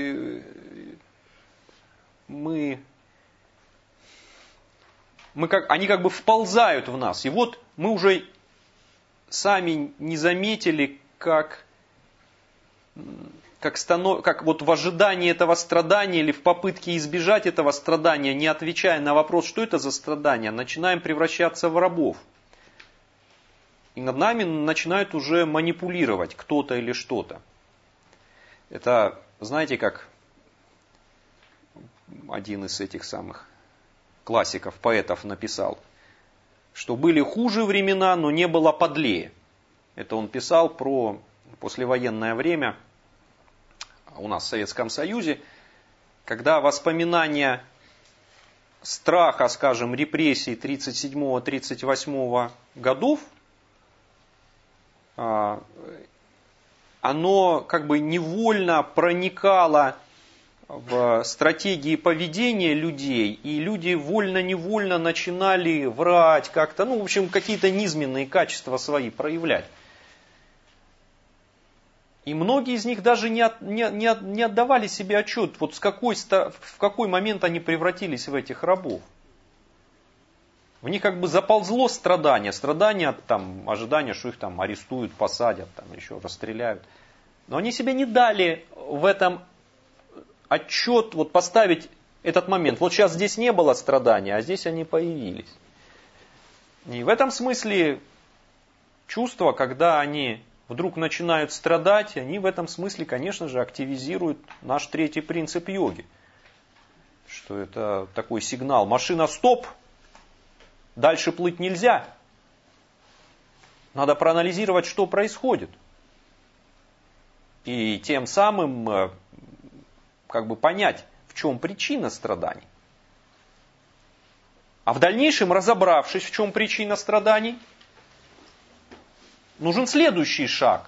A: они как бы вползают в нас. И вот мы уже сами не заметили, как вот в ожидании этого страдания или в попытке избежать этого страдания, не отвечая на вопрос, что это за страдание, начинаем превращаться в рабов. И над нами начинают уже манипулировать кто-то или что-то. Это, знаете, как один из этих самых классиков, поэтов написал, что были хуже времена, но не было подлее. Это он писал про послевоенное время у нас в Советском Союзе, когда воспоминания страха, скажем, репрессий 1937-1938 годов, оно как бы невольно проникало в стратегии поведения людей, и люди вольно-невольно начинали врать как-то, в общем, какие-то низменные качества свои проявлять. И многие из них даже не отдавали себе отчет, вот в какой момент они превратились в этих рабов. В них как бы заползло страдание там, ожидание, что их там арестуют, посадят, там, еще расстреляют. Но они себе не дали в этом отчет, вот поставить этот момент. Вот сейчас здесь не было страдания, а здесь они появились. И в этом смысле чувства, когда они вдруг начинают страдать, они в этом смысле, конечно же, активизируют наш третий принцип йоги. Что это такой сигнал: машина стоп, дальше плыть нельзя. Надо проанализировать, что происходит. И тем самым как бы понять, в чем причина страданий. А в дальнейшем, разобравшись, в чем причина страданий, нужен следующий шаг.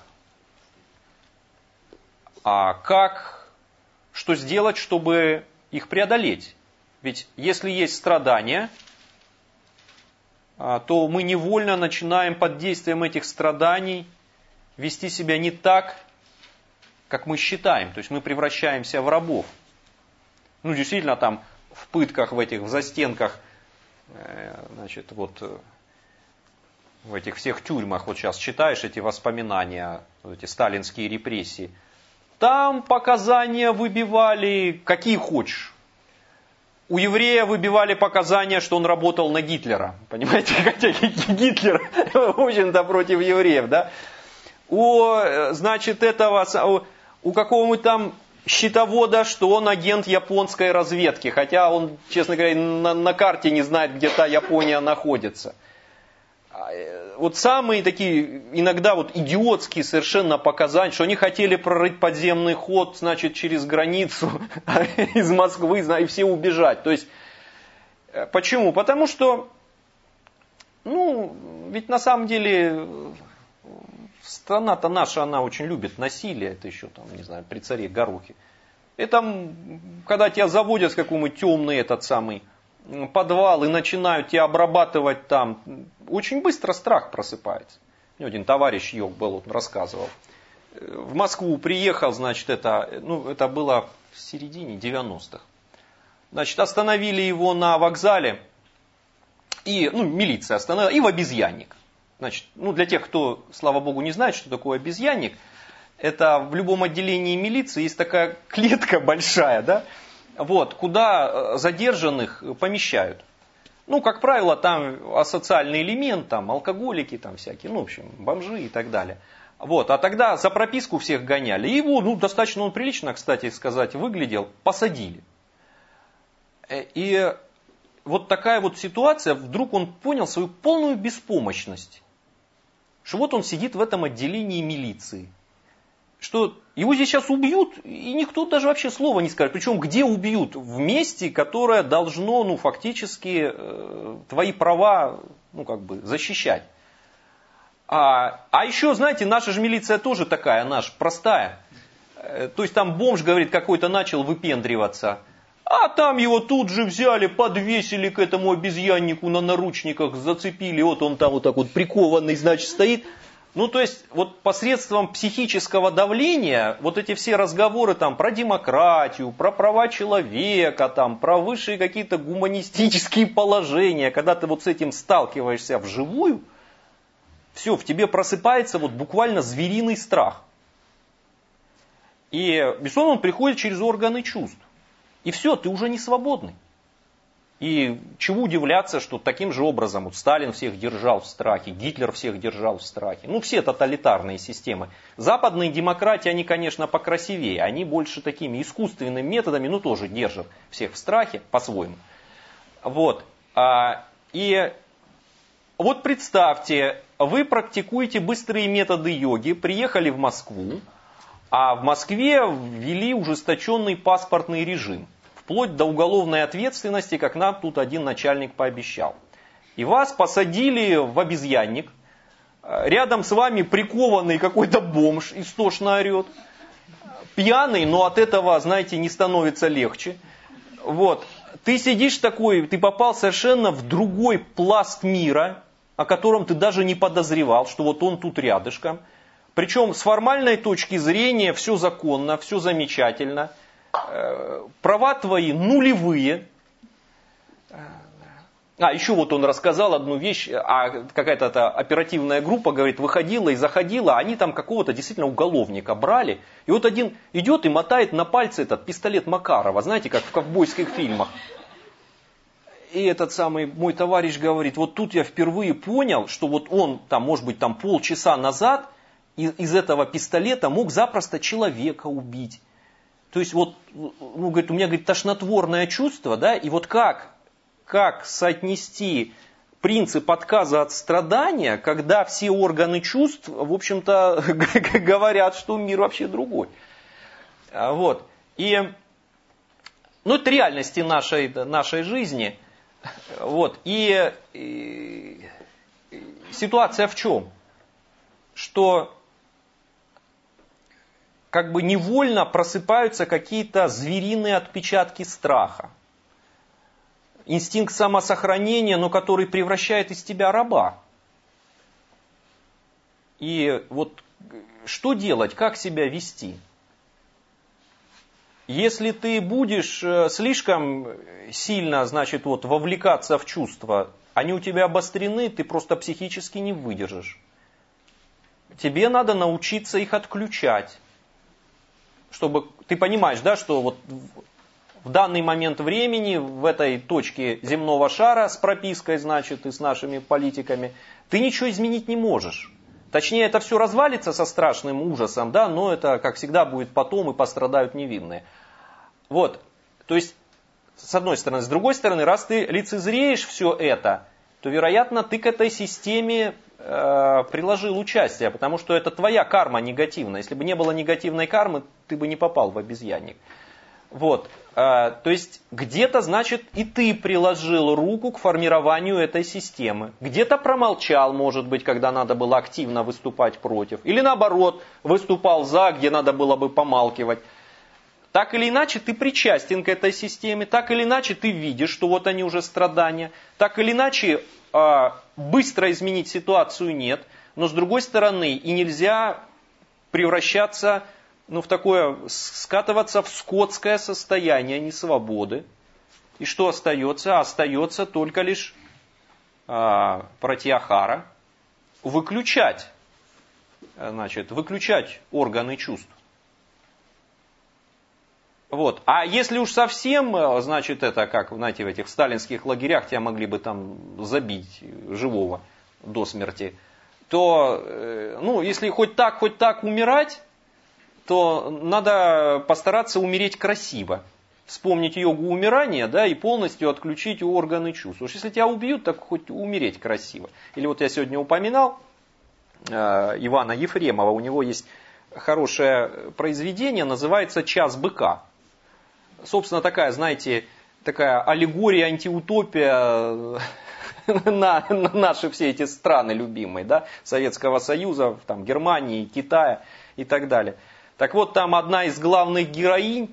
A: Что сделать, чтобы их преодолеть? Ведь если есть страдания, то мы невольно начинаем под действием этих страданий вести себя не так, как мы считаем. То есть мы превращаемся в рабов. Действительно, там в пытках, в застенках, значит, вот в этих всех тюрьмах, вот сейчас читаешь эти воспоминания, эти сталинские репрессии, там показания выбивали какие хочешь. У еврея выбивали показания, что он работал на Гитлера. Понимаете, хотя Гитлер, в общем-то, против евреев, да? У какого-нибудь там счетовода, что он агент японской разведки, хотя он, честно говоря, на карте не знает, где та Япония находится. Вот самые такие, иногда вот идиотские совершенно показания, что они хотели прорыть подземный ход, значит, через границу из Москвы, и все убежать. То есть, почему? Потому что, ведь на самом деле, страна-то наша, она очень любит насилие, это еще там, не знаю, при царе Горохе. Это, когда тебя заводят в какой-нибудь темный этот самый подвал и начинают тебя обрабатывать там, очень быстро страх просыпается. Один товарищ йог был, он рассказывал. В Москву приехал, значит, это было в середине 90-х. Значит, остановили его на вокзале, и, милиция остановила, и в обезьянник. Значит, для тех, кто, слава богу, не знает, что такое обезьянник, это в любом отделении милиции есть такая клетка большая, да, вот, куда задержанных помещают. Как правило, там асоциальный элемент, там алкоголики, там всякие, в общем, бомжи и так далее. Вот, а тогда за прописку всех гоняли. И его, достаточно он прилично, кстати сказать, выглядел, посадили. И вот такая вот ситуация, вдруг он понял свою полную беспомощность. Что вот он сидит в этом отделении милиции. Что его здесь сейчас убьют, и никто даже вообще слова не скажет. Причем где убьют? В месте, которое должно, фактически, твои права, защищать. А еще, знаете, наша же милиция тоже такая, наша, простая. То есть там бомж, говорит, какой-то начал выпендриваться. А там его тут же взяли, подвесили к этому обезьяннику на наручниках, зацепили. Вот он там вот так вот прикованный, значит, стоит. Ну, то есть, вот посредством психического давления, вот эти все разговоры там про демократию, про права человека, там, про высшие какие-то гуманистические положения, когда ты вот с этим сталкиваешься вживую, все, в тебе просыпается вот буквально звериный страх. И, безусловно, он приходит через органы чувств. И все, ты уже не свободный. И чего удивляться, что таким же образом вот Сталин всех держал в страхе, Гитлер всех держал в страхе. Ну, все тоталитарные системы. Западные демократии, они, конечно, покрасивее. Они больше такими искусственными методами, ну, тоже держат всех в страхе по-своему. Вот. И вот представьте, вы практикуете быстрые методы йоги, приехали в Москву, а в Москве ввели ужесточенный паспортный режим. Вплоть до уголовной ответственности, как нам тут один начальник пообещал. И вас посадили в обезьянник, рядом с вами прикованный какой-то бомж истошно орет, пьяный, но от этого, знаете, не становится легче. Вот. Ты сидишь такой, ты попал совершенно в другой пласт мира, о котором ты даже не подозревал, что вот он тут рядышком. Причем с формальной точки зрения все законно, все замечательно. Права твои нулевые. Еще вот он рассказал одну вещь, какая-то оперативная группа, говорит, выходила и заходила, они там какого-то действительно уголовника брали. И вот один идет и мотает на пальце этот пистолет Макарова, знаете, как в ковбойских фильмах. И этот самый мой товарищ говорит, вот тут я впервые понял, что вот он там, может быть, там полчаса назад из этого пистолета мог запросто человека убить. То есть вот, ну, говорит, у меня, говорит, тошнотворное чувство, да, и вот как соотнести принцип отказа от страдания, когда все органы чувств, в общем-то, говорят, что мир вообще другой. Вот. И, ну, это реальности нашей жизни. Вот. И ситуация в чем? Что как бы невольно просыпаются какие-то звериные отпечатки страха. Инстинкт самосохранения, но который превращает из тебя раба. И вот что делать, как себя вести? Если ты будешь слишком сильно, значит, вот, вовлекаться в чувства, они у тебя обострены, ты просто психически не выдержишь. Тебе надо научиться их отключать. Чтобы ты понимаешь, да, что вот в данный момент времени, в этой точке земного шара с пропиской, значит, и с нашими политиками, ты ничего изменить не можешь. Точнее, это все развалится со страшным ужасом, да, но это, как всегда, будет потом, и пострадают невинные. Вот, то есть, с одной стороны. С другой стороны, раз ты лицезреешь все это, то, вероятно, ты к этой системе приложил участие, потому что это твоя карма негативная. Если бы не было негативной кармы, ты бы не попал в обезьянник. Вот, то есть где-то, значит, и ты приложил руку к формированию этой системы. Где-то промолчал, может быть, когда надо было активно выступать против. Или наоборот, выступал за, где надо было бы помалкивать. Так или иначе, ты причастен к этой системе. Так или иначе, ты видишь, что вот они уже страдания. Так или иначе, быстро изменить ситуацию нет. Но с другой стороны, и нельзя превращаться, ну, в такое, скатываться в скотское состояние несвободы. И что остается? Остается только лишь пратьяхара. Выключать органы чувств. Вот. А если уж совсем, значит, это как, знаете, в этих сталинских лагерях тебя могли бы там забить живого до смерти, то, ну, если хоть так умирать, то надо постараться умереть красиво. Вспомнить йогу умирания, да, и полностью отключить органы чувств. Уж если тебя убьют, так хоть умереть красиво. Или вот я сегодня упоминал Ивана Ефремова, у него есть хорошее произведение, называется «Час быка». Собственно, такая, знаете, такая аллегория, антиутопия на наши все эти страны любимые, да, Советского Союза, там, Германии, Китая и так далее. Так вот, там одна из главных героинь,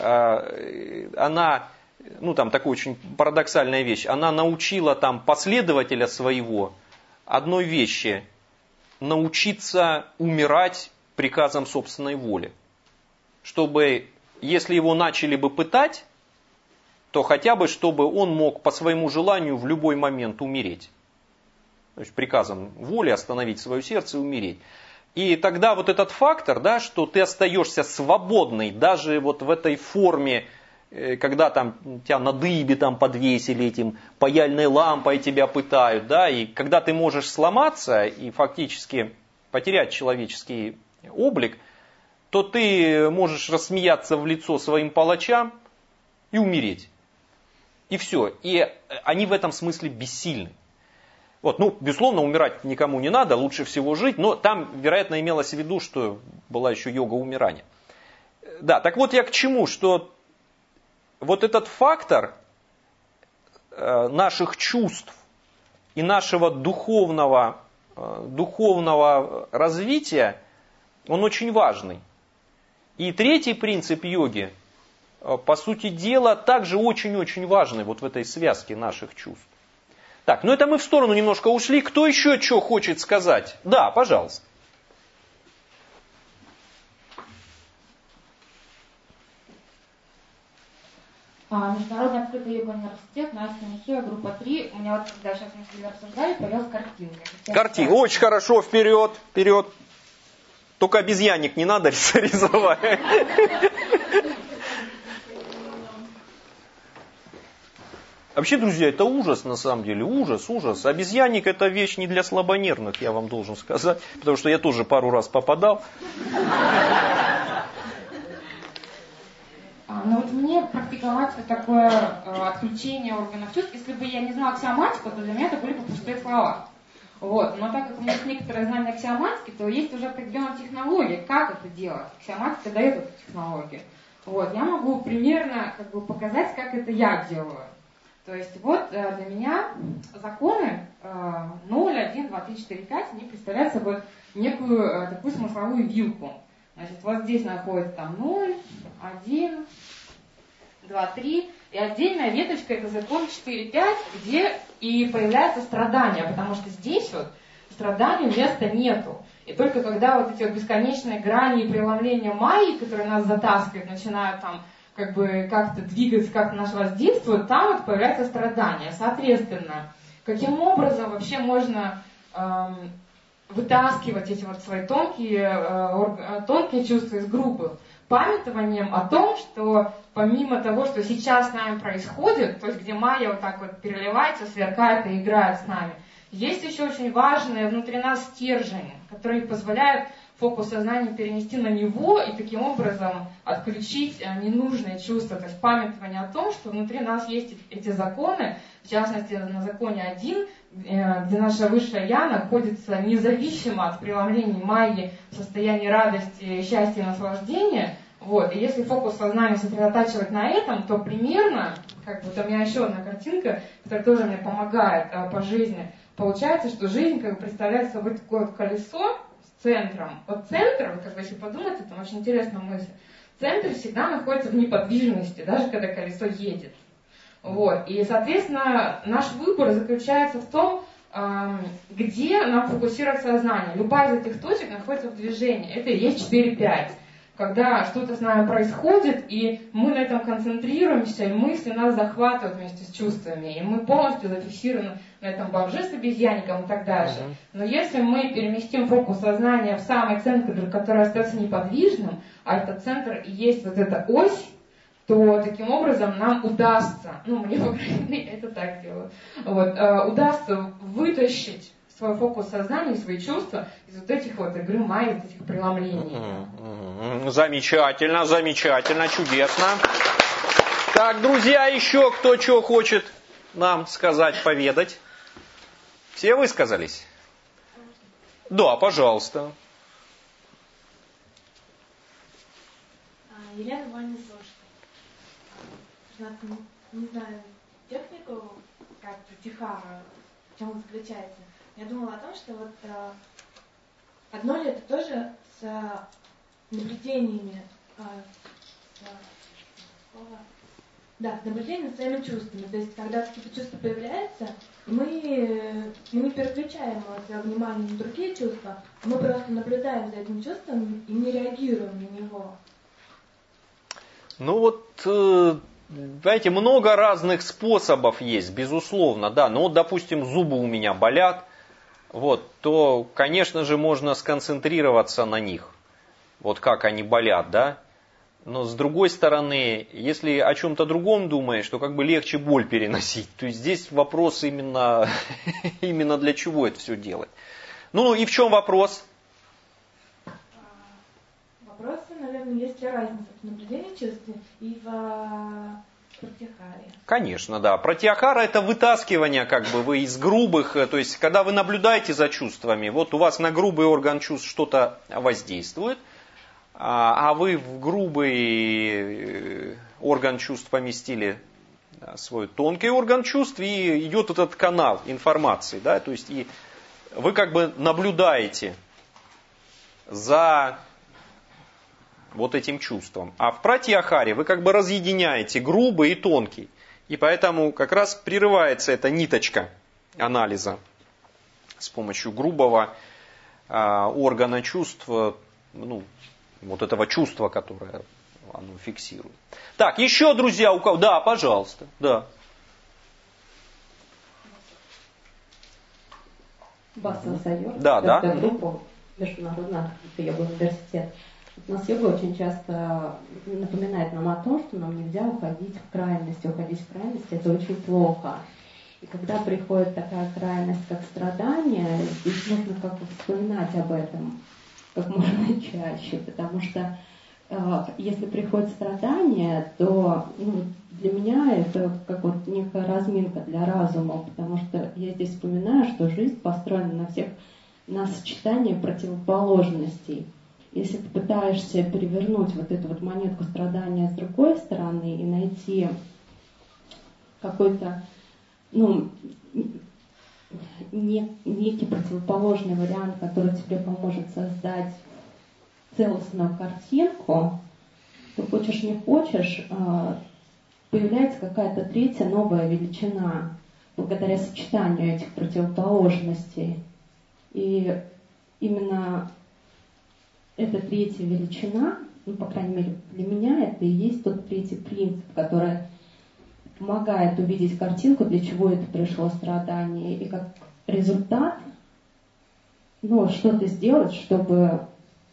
A: она, ну, там такая очень парадоксальная вещь, она научила там последователя своего одной вещи. научиться умирать приказом собственной воли. Чтобы, если его начали бы пытать, то хотя бы, чтобы он мог по своему желанию в любой момент умереть. То есть приказом воли остановить свое сердце и умереть. И тогда вот этот фактор, да, что ты остаешься свободный, даже вот в этой форме, когда там тебя на дыбе там подвесили этим паяльной лампой тебя пытают, да, и когда ты можешь сломаться и фактически потерять человеческий облик, то ты можешь рассмеяться в лицо своим палачам и умереть. И все. И они в этом смысле бессильны. Вот, ну, безусловно, умирать никому не надо, лучше всего жить, но там, вероятно, имелось в виду, что была еще йога умирания. Да, так вот я к чему, что вот этот фактор наших чувств и нашего духовного развития, он очень важный. И третий принцип йоги, по сути дела, также очень-очень важный вот в этой связке наших чувств. Так, ну это мы в сторону немножко ушли. Кто еще что хочет сказать? Да, пожалуйста.
K: Международный открытый йога университет, Настя Михеева, группа 3. У меня вот, когда сейчас мы с вами обсуждали, появилась картинка.
A: Картинка, очень хорошо, вперед, вперед. Только обезьянник не надо рисовать. Вообще, друзья, это ужас на самом деле, ужас. Обезьянник это вещь не для слабонервных, я вам должен сказать, потому что я тоже пару раз попадал.
K: Ну вот мне практиковать вот такое отключение органов чувств, если бы я не знала аксиоматику, то для меня это были бы пустые слова. Вот. Но так как у меня есть некоторое знание аксиоматики, то есть уже определенная технология, как это делать. Аксиоматика дает эту технологию. Вот. Я могу примерно показать, как это я делаю. То есть вот для меня законы 0, 1, 2, 3, 4, 5, они представляют собой некую такую смысловую вилку. Значит, вот здесь находится там 0, 1, 2, 3. И отдельная веточка это закон 4, 5, где и появляется страдание, потому что здесь вот страданию места нету. И только когда вот эти вот бесконечные грани и преломления майи, которые нас затаскивают, начинают там как-то двигаться, как-то нас воздействуют, там вот появляется страдание. Соответственно, каким образом вообще можно вытаскивать эти вот свои тонкие чувства из грубых? Памятованием о том, что помимо того, что сейчас с нами происходит, то есть где майя вот так вот переливается, сверкает и играет с нами, есть еще очень важный внутри нас стержень, который позволяет фокус сознания перенести на него и таким образом отключить ненужные чувства. То есть памятование о том, что внутри нас есть эти законы, в частности на законе 1, где наша высшая я находится независимо от преломлений майи в состоянии радости, счастья и наслаждения. Вот. И если фокус сознания сосредотачивать на этом, то примерно, вот у меня еще одна картинка, которая тоже мне помогает по жизни, получается, что жизнь представляет собой такое вот колесо с центром. Вот центр, если подумать, это очень интересная мысль, центр всегда находится в неподвижности, даже когда колесо едет. Вот. И, соответственно, наш выбор заключается в том, где нам фокусировать сознание. Любая из этих точек находится в движении. Это и есть 4-5. Когда что-то с нами происходит, и мы на этом концентрируемся, и мысли нас захватывают вместе с чувствами, и мы полностью зафиксированы на этом бомже с обезьянником и так дальше. Но если мы переместим фокус сознания в самый центр, который остается неподвижным, а этот центр и есть вот эта ось, то таким образом нам удастся, мне, по крайней мере, это так делаю, удастся вытащить свой фокус сознания, свои чувства из вот этих вот игры майи, из этих преломлений.
A: Замечательно, замечательно, чудесно. Так, друзья, еще кто что хочет нам сказать, поведать? Все высказались? Да, пожалуйста.
L: Елена Ванесошка. Не знаю технику, как Тихара, в чем он заключается. Я думала о том, что вот одно ли это тоже с наблюдениями, с наблюдением своими чувствами. То есть, когда какие-то чувства появляются, мы не переключаем свое внимание на другие чувства, мы просто наблюдаем за этим чувством и не реагируем на него.
A: Ну вот, знаете, много разных способов есть, безусловно, да. Но вот, допустим, зубы у меня болят, вот, то, конечно же, можно сконцентрироваться на них, вот как они болят, да. Но с другой стороны, если о чем-то другом думаешь, то как бы легче боль переносить. То есть здесь вопрос именно для чего это все делать. Ну и в чем вопрос?
L: Вопрос, наверное, есть ли разница в наблюдении чувств и в пратьяхаре?
A: Конечно, да. Пратьяхара — это вытаскивание как бы вы из грубых, то есть когда вы наблюдаете за чувствами, вот у вас на грубый орган чувств что-то воздействует, а вы в грубый орган чувств поместили свой тонкий орган чувств, и идет этот канал информации, да, то есть и вы как бы наблюдаете за вот этим чувством. А в пратьяхаре вы как бы разъединяете грубый и тонкий, и поэтому как раз прерывается эта ниточка анализа с помощью грубого органа чувств, ну, вот этого чувства, которое оно фиксирует. Так, еще, друзья, у кого? Да, пожалуйста. Да.
M: Басова Сайор.
A: Да.
M: Группа Международный открытый йога-университет. У нас йога очень часто напоминает нам о том, что нам нельзя уходить в крайности. Уходить в крайности — это очень плохо. И когда приходит такая крайность, как страдание, здесь нужно как-то вспоминать об этом как можно чаще, потому что если приходит страдание, то для меня это как вот некая разминка для разума, потому что я здесь вспоминаю, что жизнь построена на сочетании противоположностей. Если ты пытаешься перевернуть вот эту вот монетку страдания с другой стороны и найти какой-то, некий противоположный вариант, который тебе поможет создать целостную картинку, то хочешь не хочешь, появляется какая-то третья новая величина благодаря сочетанию этих противоположностей. И именно эта третья величина, по крайней мере для меня, это и есть тот третий принцип, который помогает увидеть картинку, для чего это пришло страдание, и как результат, что-то сделать, чтобы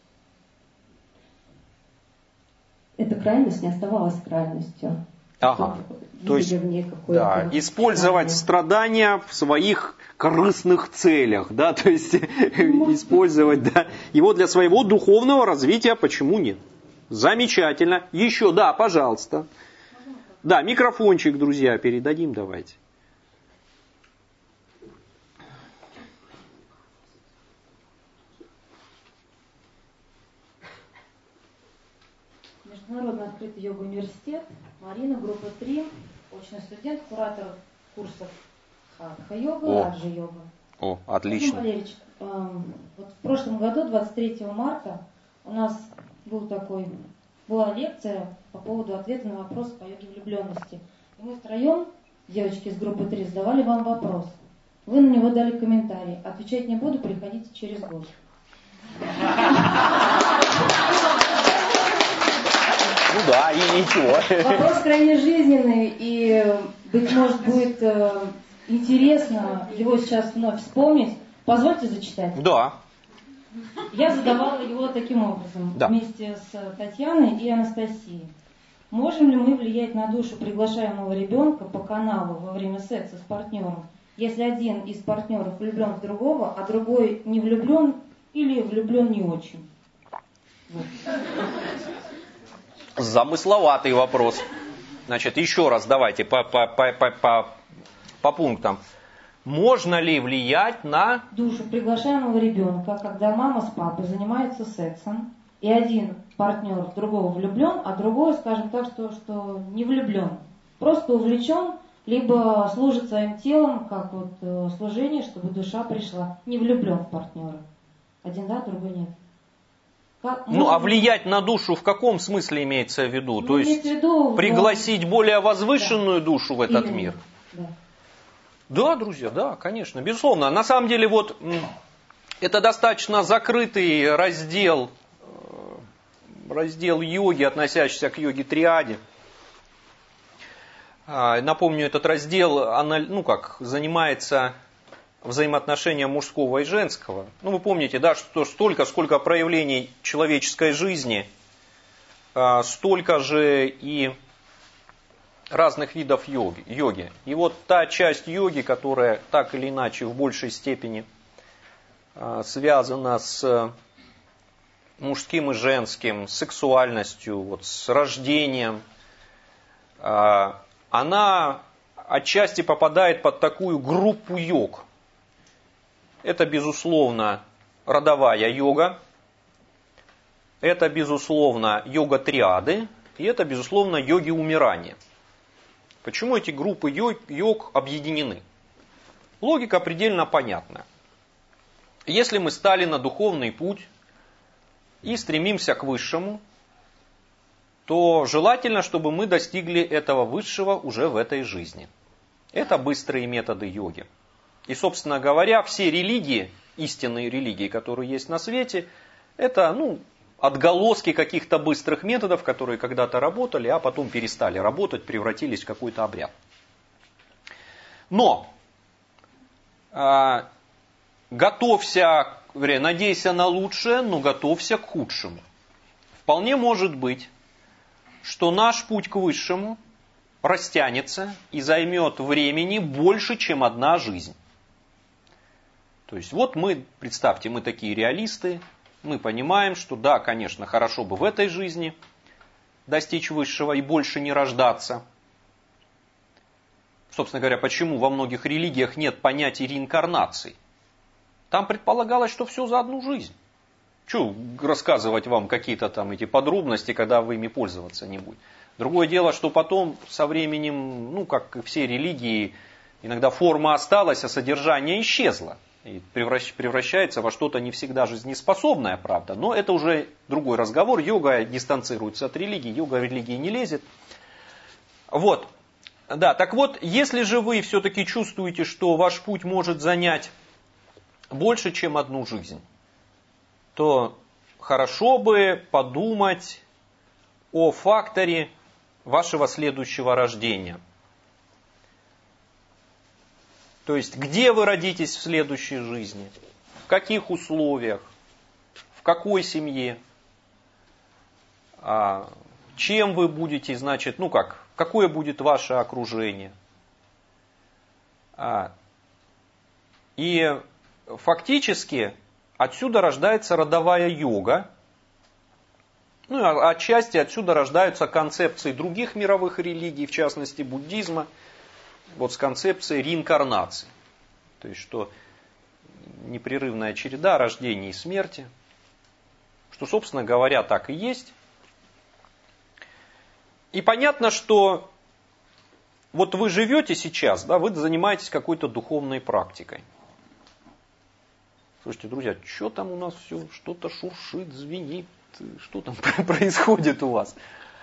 M: эта крайность не оставалась крайностью.
A: Ага. То есть, да, использовать страдания в своих корыстных целях, да, то есть использовать, да, его для своего духовного развития, почему нет? Замечательно. Еще, да, пожалуйста. Да, микрофончик, друзья, передадим, давайте.
F: Международный открытый йога-университет, Марина, группа 3, очный студент, куратор курсов хатха-йога, раджа-йога.
A: О, отлично.
F: Владимир Валерьевич, вот в прошлом году, 23 марта, у нас была лекция по поводу ответа на вопрос по йоге влюбленности. И мы втроем, девочки из группы 3, задавали вам вопрос. Вы на него дали комментарий. Отвечать не буду, приходите через год.
A: Ну да, и ничего.
F: Вопрос крайне жизненный, и, быть может, будет интересно его сейчас вновь вспомнить. Позвольте зачитать?
A: Да.
F: Я задавала его таким образом, вместе с Татьяной и Анастасией. Можем ли мы влиять на душу приглашаемого ребенка по каналу во время секса с партнером, если один из партнеров влюблен в другого, а другой не влюблен или влюблен не очень? Вот.
A: Замысловатый вопрос. Значит, еще раз давайте по пунктам. Можно ли влиять на
F: душу приглашаемого ребенка, когда мама с папой занимаются сексом, и один партнер в другого влюблен, а другой, скажем так, что не влюблен, просто увлечен, либо служит своим телом, как вот служение, чтобы душа пришла, не влюблен в партнера. Один да, другой нет.
A: А влиять на душу в каком смысле имеется в виду? То есть пригласить более возвышенную душу в этот мир?
F: Да.
A: Да, друзья, да, конечно, безусловно. На самом деле, вот это достаточно закрытый раздел йоги, относящийся к йоге-триаде. Напомню, этот раздел занимается взаимоотношением мужского и женского. Ну, вы помните, да, что сколько проявлений человеческой жизни, столько же и разных видов йоги. И вот та часть йоги, которая так или иначе в большей степени связана с мужским и женским, с сексуальностью, вот, с рождением, она отчасти попадает под такую группу йог. Это, безусловно, родовая йога, это, безусловно, йога-триады, и это, безусловно, йоги умирания. Почему эти группы йог объединены? Логика предельно понятна. Если мы стали на духовный путь и стремимся к высшему, то желательно, чтобы мы достигли этого высшего уже в этой жизни. Это быстрые методы йоги. И, собственно говоря, все религии, истинные религии, которые есть на свете, это отголоски каких-то быстрых методов, которые когда-то работали, а потом перестали работать, превратились в какой-то обряд. Но надейся на лучшее, но готовься к худшему. Вполне может быть, что наш путь к высшему растянется и займет времени больше, чем одна жизнь. То есть вот представьте, мы такие реалисты, мы понимаем, что да, конечно, хорошо бы в этой жизни достичь высшего и больше не рождаться. Собственно говоря, почему во многих религиях нет понятия реинкарнации? Там предполагалось, что все за одну жизнь. Чего рассказывать вам какие-то там эти подробности, когда вы ими пользоваться не будете. Другое дело, что потом со временем, как и все религии, иногда форма осталась, а содержание исчезло. И превращается во что-то не всегда жизнеспособное, правда. Но это уже другой разговор. Йога дистанцируется от религии, йога в религии не лезет. Вот. Да, так вот, если же вы все-таки чувствуете, что ваш путь может занять больше, чем одну жизнь, то хорошо бы подумать о факторе вашего следующего рождения. То есть, где вы родитесь в следующей жизни, в каких условиях, в какой семье, чем вы будете, какое будет ваше окружение. И фактически отсюда рождается родовая йога, отчасти отсюда рождаются концепции других мировых религий, в частности буддизма, с концепцией реинкарнации. То есть, что непрерывная череда рождения и смерти, что, собственно говоря, так и есть. И понятно, что вот вы живете сейчас, да, вы занимаетесь какой-то духовной практикой. Слушайте, друзья, что там у нас все, что-то шуршит, звенит, что там происходит у вас?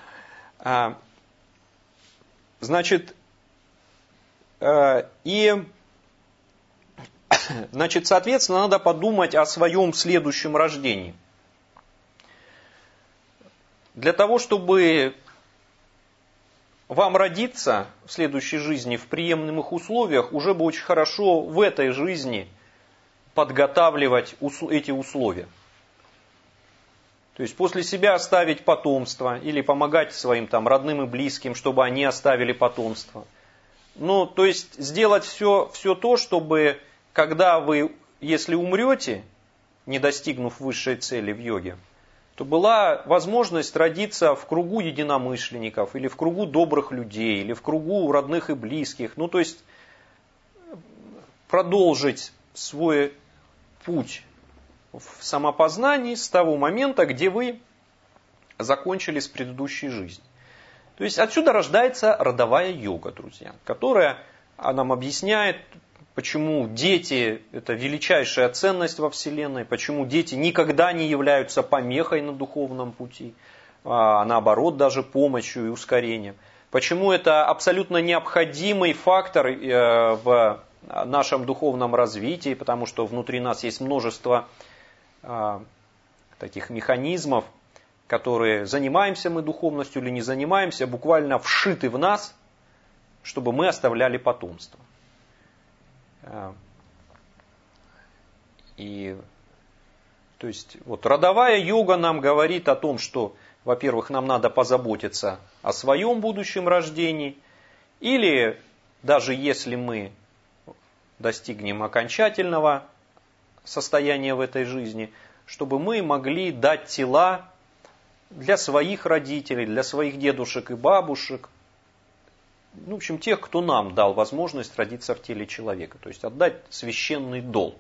A: Соответственно, надо подумать о своем следующем рождении. Для того, чтобы вам родиться в следующей жизни в приемлемых условиях, уже бы очень хорошо в этой жизни подготавливать эти условия. То есть после себя оставить потомство или помогать своим родным и близким, чтобы они оставили потомство. То есть сделать все то, чтобы когда вы, если умрете, не достигнув высшей цели в йоге, то была возможность родиться в кругу единомышленников, или в кругу добрых людей, или в кругу родных и близких. То есть продолжить свой путь в самопознании с того момента, где вы закончили с предыдущей жизнью. То есть отсюда рождается родовая йога, друзья, которая нам объясняет, почему дети – это величайшая ценность во Вселенной, почему дети никогда не являются помехой на духовном пути, а наоборот даже помощью и ускорением. Почему это абсолютно необходимый фактор в нашем духовном развитии, потому что внутри нас есть множество таких механизмов, которые, занимаемся мы духовностью или не занимаемся, буквально вшиты в нас, чтобы мы оставляли потомство. И, то есть, вот родовая йога нам говорит о том, что, во-первых, нам надо позаботиться о своем будущем рождении, или даже если мы достигнем окончательного состояния в этой жизни, чтобы мы могли дать тела для своих родителей, для своих дедушек и бабушек, в общем, тех, кто нам дал возможность родиться в теле человека, то есть отдать священный долг.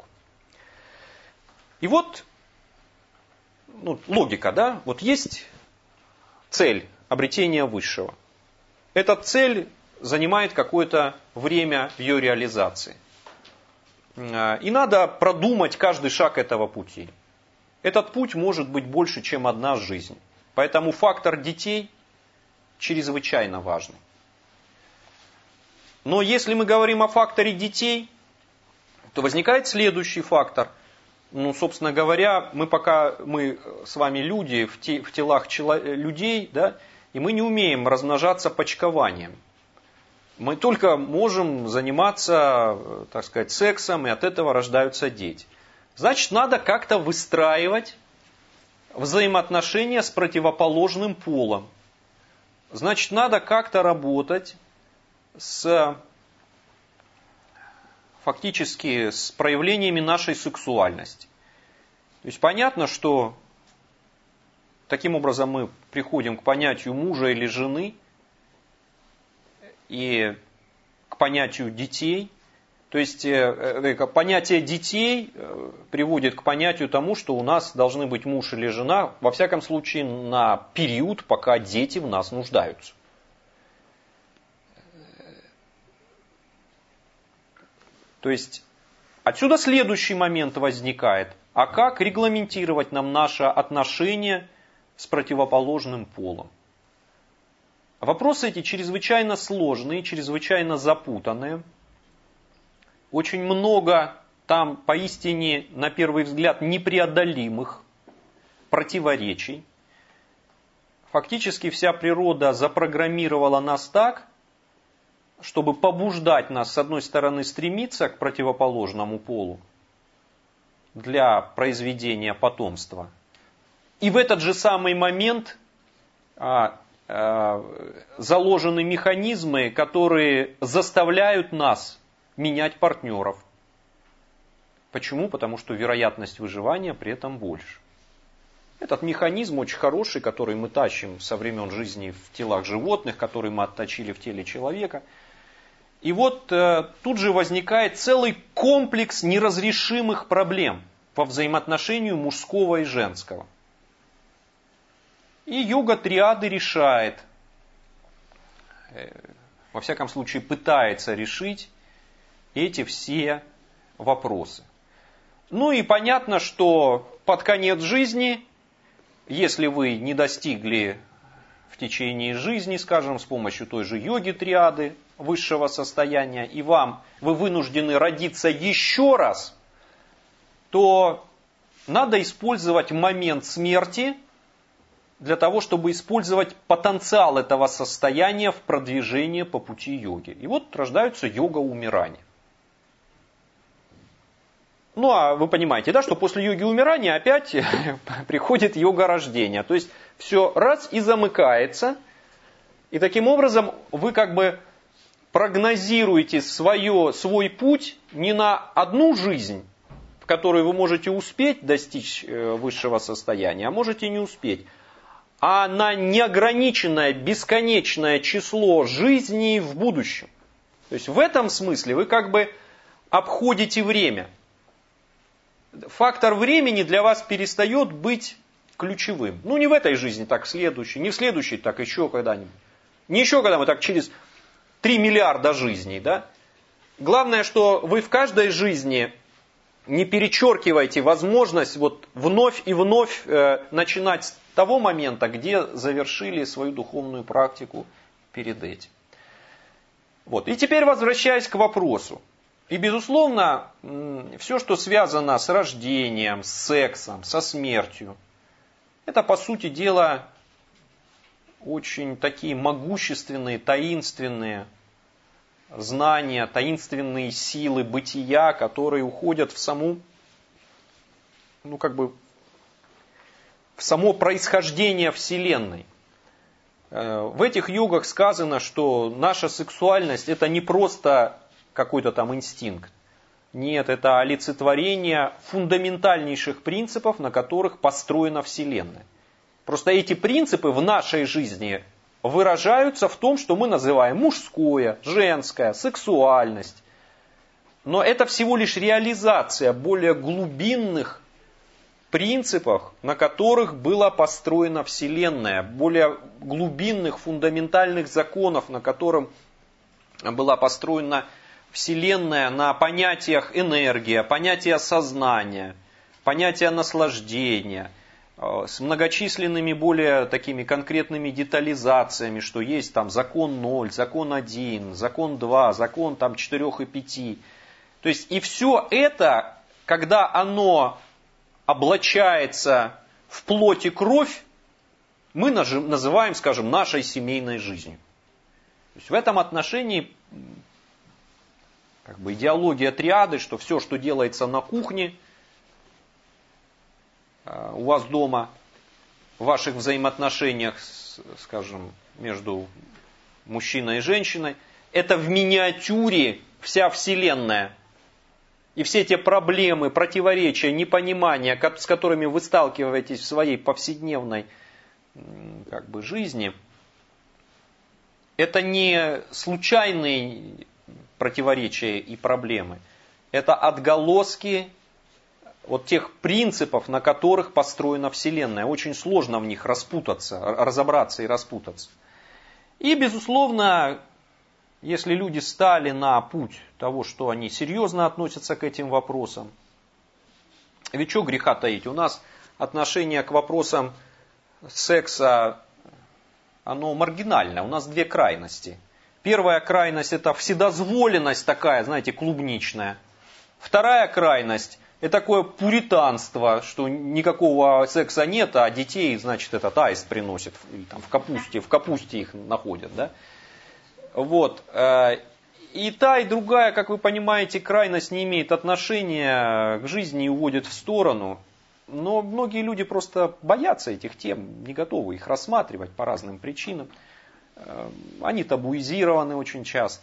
A: И вот, логика, да, вот есть цель обретения высшего. Эта цель занимает какое-то время в ее реализации. И надо продумать каждый шаг этого пути. Этот путь может быть больше, чем одна жизнь. Поэтому фактор детей чрезвычайно важный. Но если мы говорим о факторе детей, то возникает следующий фактор. Собственно говоря, мы с вами люди в телах людей, да, и мы не умеем размножаться почкованием. Мы только можем заниматься, так сказать, сексом, и от этого рождаются дети. Значит, надо как-то выстраивать взаимоотношения с противоположным полом. Значит, надо как-то работать фактически с проявлениями нашей сексуальности. То есть понятно, что таким образом мы приходим к понятию мужа или жены и к понятию детей. То есть понятие детей приводит к понятию тому, что у нас должны быть муж или жена, во всяком случае, на период, пока дети в нас нуждаются. То есть отсюда следующий момент возникает. А как регламентировать нам наше отношение с противоположным полом? Вопросы эти чрезвычайно сложные, чрезвычайно запутанные. Очень много там поистине, на первый взгляд, непреодолимых противоречий. Фактически вся природа запрограммировала нас так, чтобы побуждать нас, с одной стороны, стремиться к противоположному полу для произведения потомства. И в этот же самый момент заложены механизмы, которые заставляют нас менять партнеров. Почему? Потому что вероятность выживания при этом больше. Этот механизм очень хороший, который мы тащим со времен жизни в телах животных, который мы отточили в теле человека. И вот тут же возникает целый комплекс неразрешимых проблем по взаимоотношению мужского и женского. И йога триады решает, во всяком случае пытается решить эти все вопросы. Ну и понятно, что под конец жизни, если вы не достигли в течение жизни, скажем, с помощью той же йоги триады высшего состояния, и вы вынуждены родиться еще раз, то надо использовать момент смерти для того, чтобы использовать потенциал этого состояния в продвижении по пути йоги. И вот рождаются йога умирания. Ну, а вы понимаете, да, что после йоги умирания опять приходит йога рождения. То есть все раз и замыкается. И таким образом вы как бы прогнозируете свой путь не на одну жизнь, в которой вы можете успеть достичь высшего состояния, а можете не успеть, а на неограниченное, бесконечное число жизней в будущем. То есть в этом смысле вы как бы обходите время. Фактор времени для вас перестает быть ключевым. Ну, не в этой жизни, так в следующей, не в следующей, так еще когда-нибудь. Не еще когда-нибудь, так через 3 миллиарда жизней, да? Главное, что вы в каждой жизни не перечеркиваете возможность вот вновь и вновь начинать с того момента, где завершили свою духовную практику перед этим. Вот. И теперь возвращаясь к вопросу. И, безусловно, все, что связано с рождением, с сексом, со смертью, это, по сути дела, очень такие могущественные, таинственные знания, таинственные силы бытия, которые уходят в саму, в само происхождение Вселенной. В этих йогах сказано, что наша сексуальность это не просто какой-то там инстинкт. Нет, это олицетворение фундаментальнейших принципов, на которых построена Вселенная. Просто эти принципы в нашей жизни выражаются в том, что мы называем мужское, женское, сексуальность. Но это всего лишь реализация более глубинных принципов, на которых была построена Вселенная, более глубинных фундаментальных законов, на котором была построена Вселенная, на понятиях энергия, понятия сознания, понятия наслаждения, с многочисленными более такими конкретными детализациями, что есть там закон 0, закон 1, закон 2, закон там 4 и 5. То есть и все это, когда оно облачается в плоть и кровь, мы называем, скажем, нашей семейной жизнью. То есть в этом отношении идеология триады, что все, что делается на кухне, у вас дома, в ваших взаимоотношениях, скажем, между мужчиной и женщиной, это в миниатюре вся Вселенная. И все те проблемы, противоречия, непонимания, с которыми вы сталкиваетесь в своей повседневной жизни, это не случайные противоречия и проблемы. Это отголоски вот тех принципов, на которых построена Вселенная. Очень сложно в них разобраться и распутаться. И, безусловно, если люди стали на путь того, что они серьезно относятся к этим вопросам, ведь что греха таить, у нас отношение к вопросам секса, оно маргинальное, у нас две крайности. Первая крайность это вседозволенность такая, знаете, клубничная. Вторая крайность это такое пуританство, что никакого секса нет, а детей, значит, этот аист приносит, или там в капусте их находят, да? Вот. И та, и другая, как вы понимаете, крайность не имеет отношения к жизни и уводит в сторону. Но многие люди просто боятся этих тем, не готовы их рассматривать по разным причинам. Они табуизированы очень часто.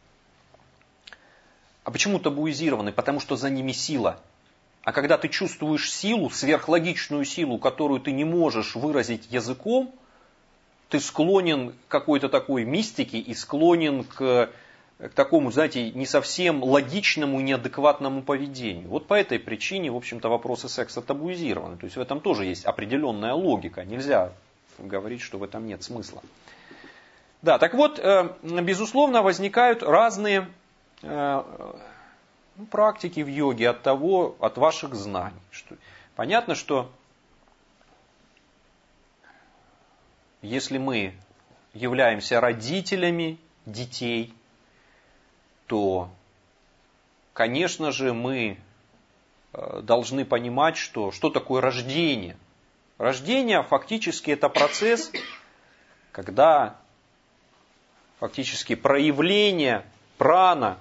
A: А почему табуизированы? Потому что за ними сила. А когда ты чувствуешь силу, сверхлогичную силу, которую ты не можешь выразить языком, ты склонен к какой-то такой мистике и склонен к такому, знаете, не совсем логичному и неадекватному поведению. Вот по этой причине, в общем-то, вопросы секса табуизированы. То есть в этом тоже есть определенная логика. Нельзя говорить, что в этом нет смысла. Да, так вот, безусловно, возникают разные практики в йоге от ваших знаний. Понятно, что если мы являемся родителями детей, то, конечно же, мы должны понимать, что такое рождение. Рождение фактически это процесс, когда фактически проявление прана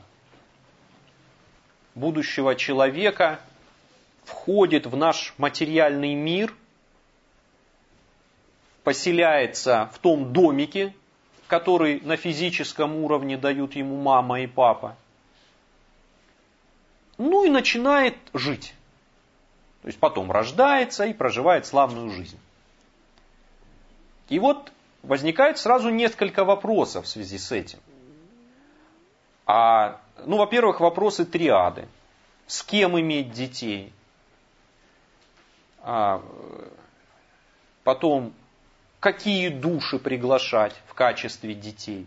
A: будущего человека входит в наш материальный мир, поселяется в том домике, который на физическом уровне дают ему мама и папа. Ну и начинает жить. То есть потом рождается и проживает славную жизнь. И вот возникает сразу несколько вопросов в связи с этим. Во-первых, вопросы триады. С кем иметь детей? Потом, какие души приглашать в качестве детей?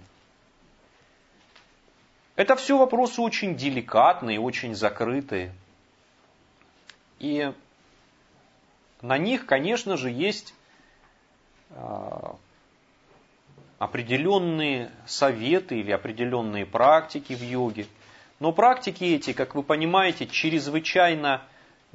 A: Это все вопросы очень деликатные, очень закрытые. И на них, конечно же, есть определенные советы или определенные практики в йоге. Но практики эти, как вы понимаете, чрезвычайно,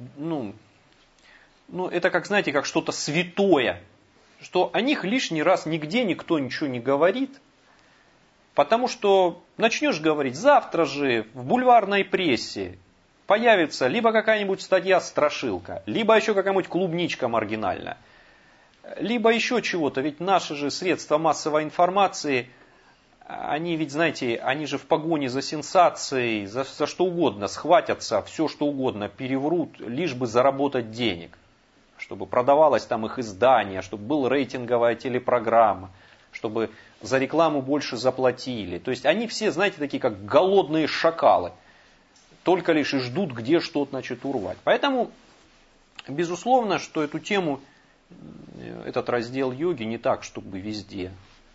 A: это как, знаете, как что-то святое, что о них лишний раз нигде никто ничего не говорит, потому что начнешь говорить, завтра же в бульварной прессе появится либо какая-нибудь статья-страшилка, либо еще какая-нибудь клубничка маргинальная, либо еще чего-то, ведь наши же средства массовой информации, они ведь, знаете, они же в погоне за сенсацией, за что угодно схватятся, все что угодно переврут, лишь бы заработать денег. Чтобы продавалось там их издание, чтобы была рейтинговая телепрограмма, чтобы за рекламу больше заплатили. То есть они все, знаете, такие как голодные шакалы. Только лишь и ждут, где что-то, значит, урвать. Поэтому, безусловно, что эту тему, этот раздел йоги не так, чтобы везде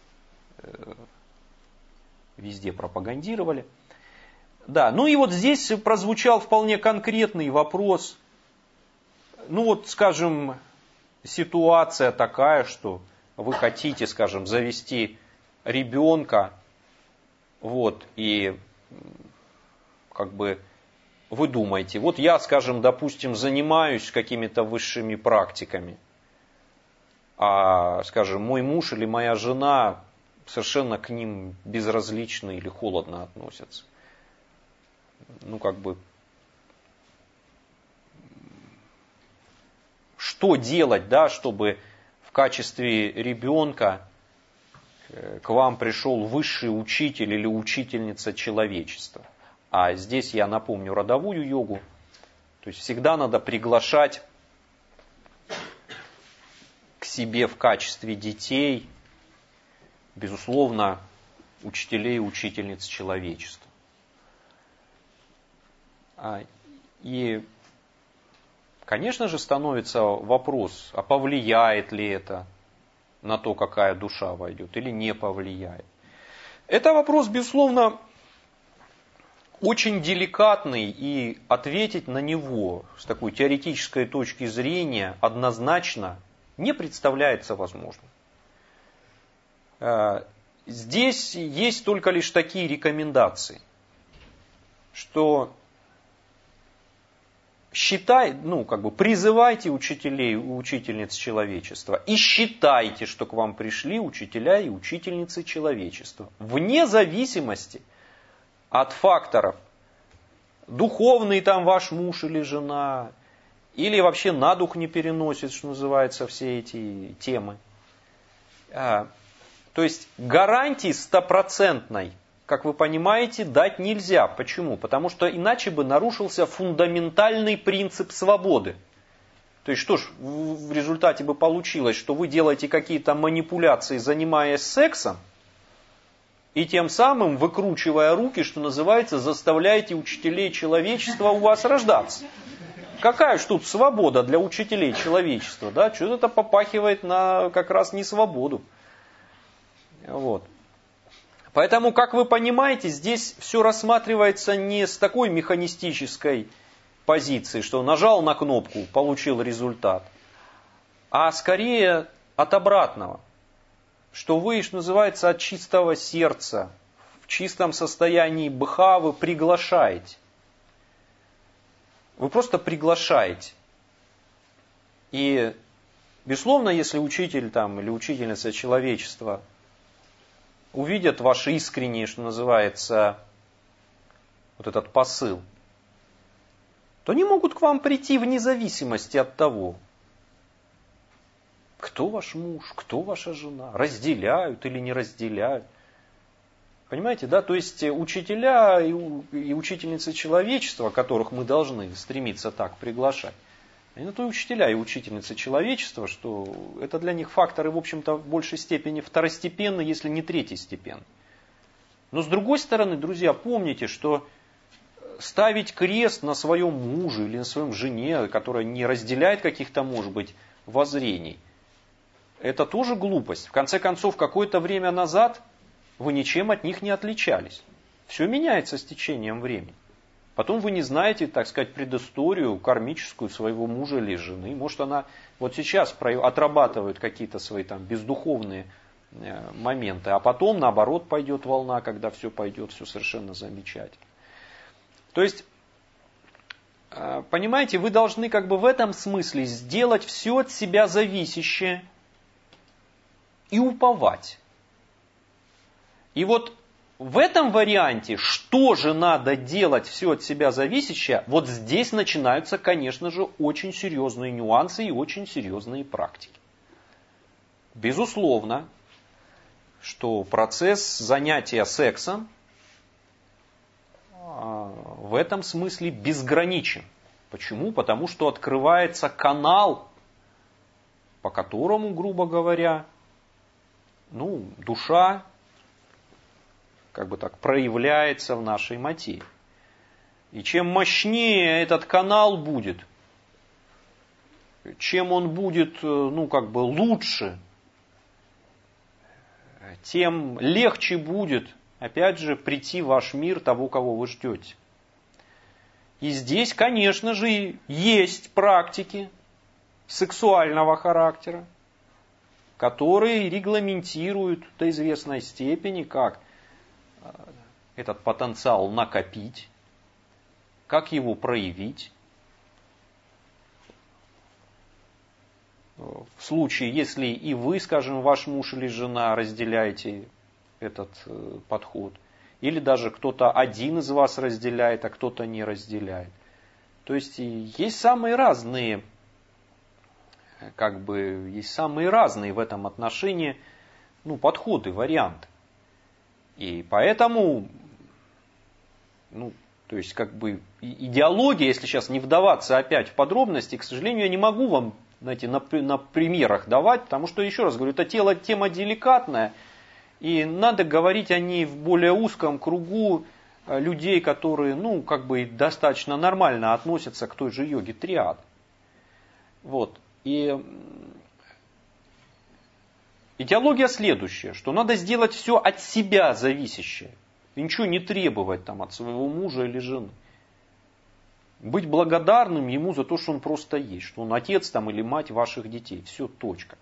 A: пропагандировали. Да, ну и вот здесь прозвучал вполне конкретный вопрос. Ну вот, скажем, ситуация такая, что вы хотите, скажем, завести ребенка, вот, и как бы вы думаете, вот я, скажем, допустим, занимаюсь какими-то высшими практиками, а, скажем, мой муж или моя жена совершенно к ним безразлично или холодно относятся. Ну, как бы, что делать, да, чтобы в качестве ребенка к вам пришел высший учитель или учительница человечества? А здесь я напомню родовую йогу. То есть всегда надо приглашать к себе в качестве детей, безусловно, учителей и учительниц человечества. И, конечно же, становится вопрос, а повлияет ли это на то, какая душа войдет, или не повлияет. Это вопрос, безусловно, очень деликатный, и ответить на него с такой теоретической точки зрения однозначно не представляется возможным. Здесь есть только лишь такие рекомендации, что призывайте учителей и учительниц человечества и считайте, что к вам пришли учителя и учительницы человечества, вне зависимости от факторов, духовный там ваш муж или жена, или вообще на дух не переносит, что называется, все эти темы. То есть гарантии стопроцентной, как вы понимаете, дать нельзя. Почему? Потому что иначе бы нарушился фундаментальный принцип свободы. То есть что ж в результате бы получилось, что вы делаете какие-то манипуляции, занимаясь сексом, и тем самым, выкручивая руки, что называется, заставляете учителей человечества у вас рождаться. Какая ж тут свобода для учителей человечества? Да? Что-то это попахивает на как раз не свободу. Вот. Поэтому, как вы понимаете, здесь все рассматривается не с такой механистической позиции, что нажал на кнопку, получил результат, а скорее от обратного. Что вы, что называется, от чистого сердца, в чистом состоянии бхавы приглашаете. Вы просто приглашаете. И, безусловно, если учитель там, или учительница человечества увидят ваш искренний, что называется, вот этот посыл, то они могут к вам прийти вне зависимости от того, кто ваш муж, кто ваша жена, разделяют или не разделяют. Понимаете, да? То есть учителя и учительницы человечества, которых мы должны стремиться так приглашать, они на то и учителя и учительницы человечества, что это для них факторы, в общем-то, в большей степени второстепенные, если не третьестепенные. Но с другой стороны, друзья, помните, что ставить крест на своем муже или на своем жене, которая не разделяет каких-то, может быть, воззрений, это тоже глупость. В конце концов, какое-то время назад вы ничем от них не отличались. Все меняется с течением времени. Потом вы не знаете, так сказать, предысторию кармическую своего мужа или жены. Может, она вот сейчас отрабатывает какие-то свои там бездуховные моменты, а потом, наоборот, пойдет волна, когда все пойдет, все совершенно замечательно. То есть, понимаете, вы должны как бы в этом смысле сделать все от себя зависящее и уповать. И вот в этом варианте, что же надо делать все от себя зависящее, вот здесь начинаются, конечно же, очень серьезные нюансы и очень серьезные практики. Безусловно, что процесс занятия сексом в этом смысле безграничен. Почему? Потому что открывается канал, по которому, грубо говоря, душа как бы так проявляется в нашей материи. И чем мощнее этот канал будет, чем он будет, лучше, тем легче будет, опять же, прийти в ваш мир того, кого вы ждете. И здесь, конечно же, есть практики сексуального характера, которые регламентируют до известной степени, как этот потенциал накопить, как его проявить. В случае, если и вы, скажем, ваш муж или жена разделяете этот подход, или даже кто-то один из вас разделяет, а кто-то не разделяет. То есть есть самые разные, есть самые разные в этом отношении подходы, варианты. И поэтому, идеология, если сейчас не вдаваться опять в подробности, к сожалению, я не могу вам, на примерах давать, потому что, еще раз говорю, это тема деликатная, и надо говорить о ней в более узком кругу людей, которые, достаточно нормально относятся к той же йоге триад. Вот. И идеология следующая, что надо сделать все от себя зависящее. И ничего не требовать от своего мужа или жены. Быть благодарным ему за то, что он просто есть, что он отец или мать ваших детей. Все, точка.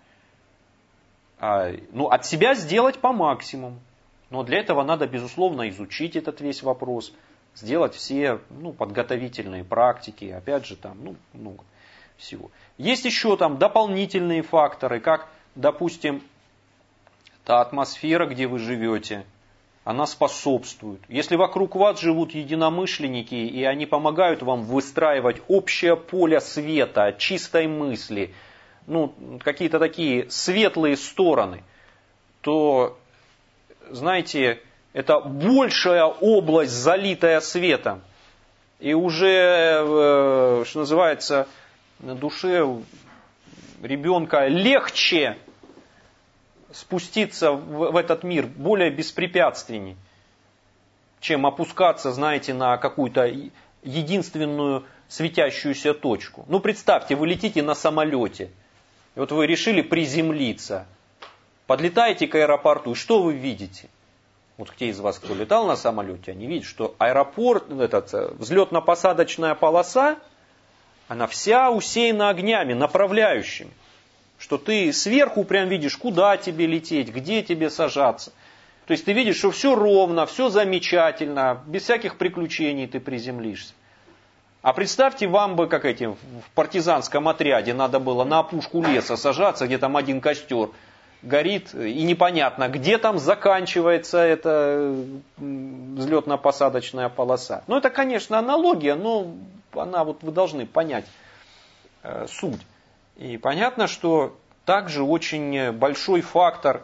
A: От себя сделать по максимуму. Но для этого надо, безусловно, изучить этот весь вопрос, сделать все подготовительные практики, опять же, много всего. Есть еще дополнительные факторы, как, допустим, та атмосфера, где вы живете, она способствует. Если вокруг вас живут единомышленники, и они помогают вам выстраивать общее поле света, чистой мысли, какие-то такие светлые стороны, то, знаете, это большая область, залитая светом. И уже, что называется, на душе ребенка легче спуститься в этот мир более беспрепятственней, чем опускаться, знаете, на какую-то единственную светящуюся точку. Представьте, вы летите на самолете, и вот вы решили приземлиться, подлетаете к аэропорту, и что вы видите? Вот те из вас, кто летал на самолете, они видят, что аэропорт, взлетно-посадочная полоса, она вся усеяна огнями, направляющими. Что ты сверху прям видишь, куда тебе лететь, где тебе сажаться. То есть ты видишь, что все ровно, все замечательно, без всяких приключений ты приземлишься. А представьте, вам бы, как в партизанском отряде, надо было на опушку леса сажаться, где там один костер горит, и непонятно, где там заканчивается эта взлетно-посадочная полоса. Это, конечно, аналогия, но вы должны понять суть. И понятно, что также очень большой фактор,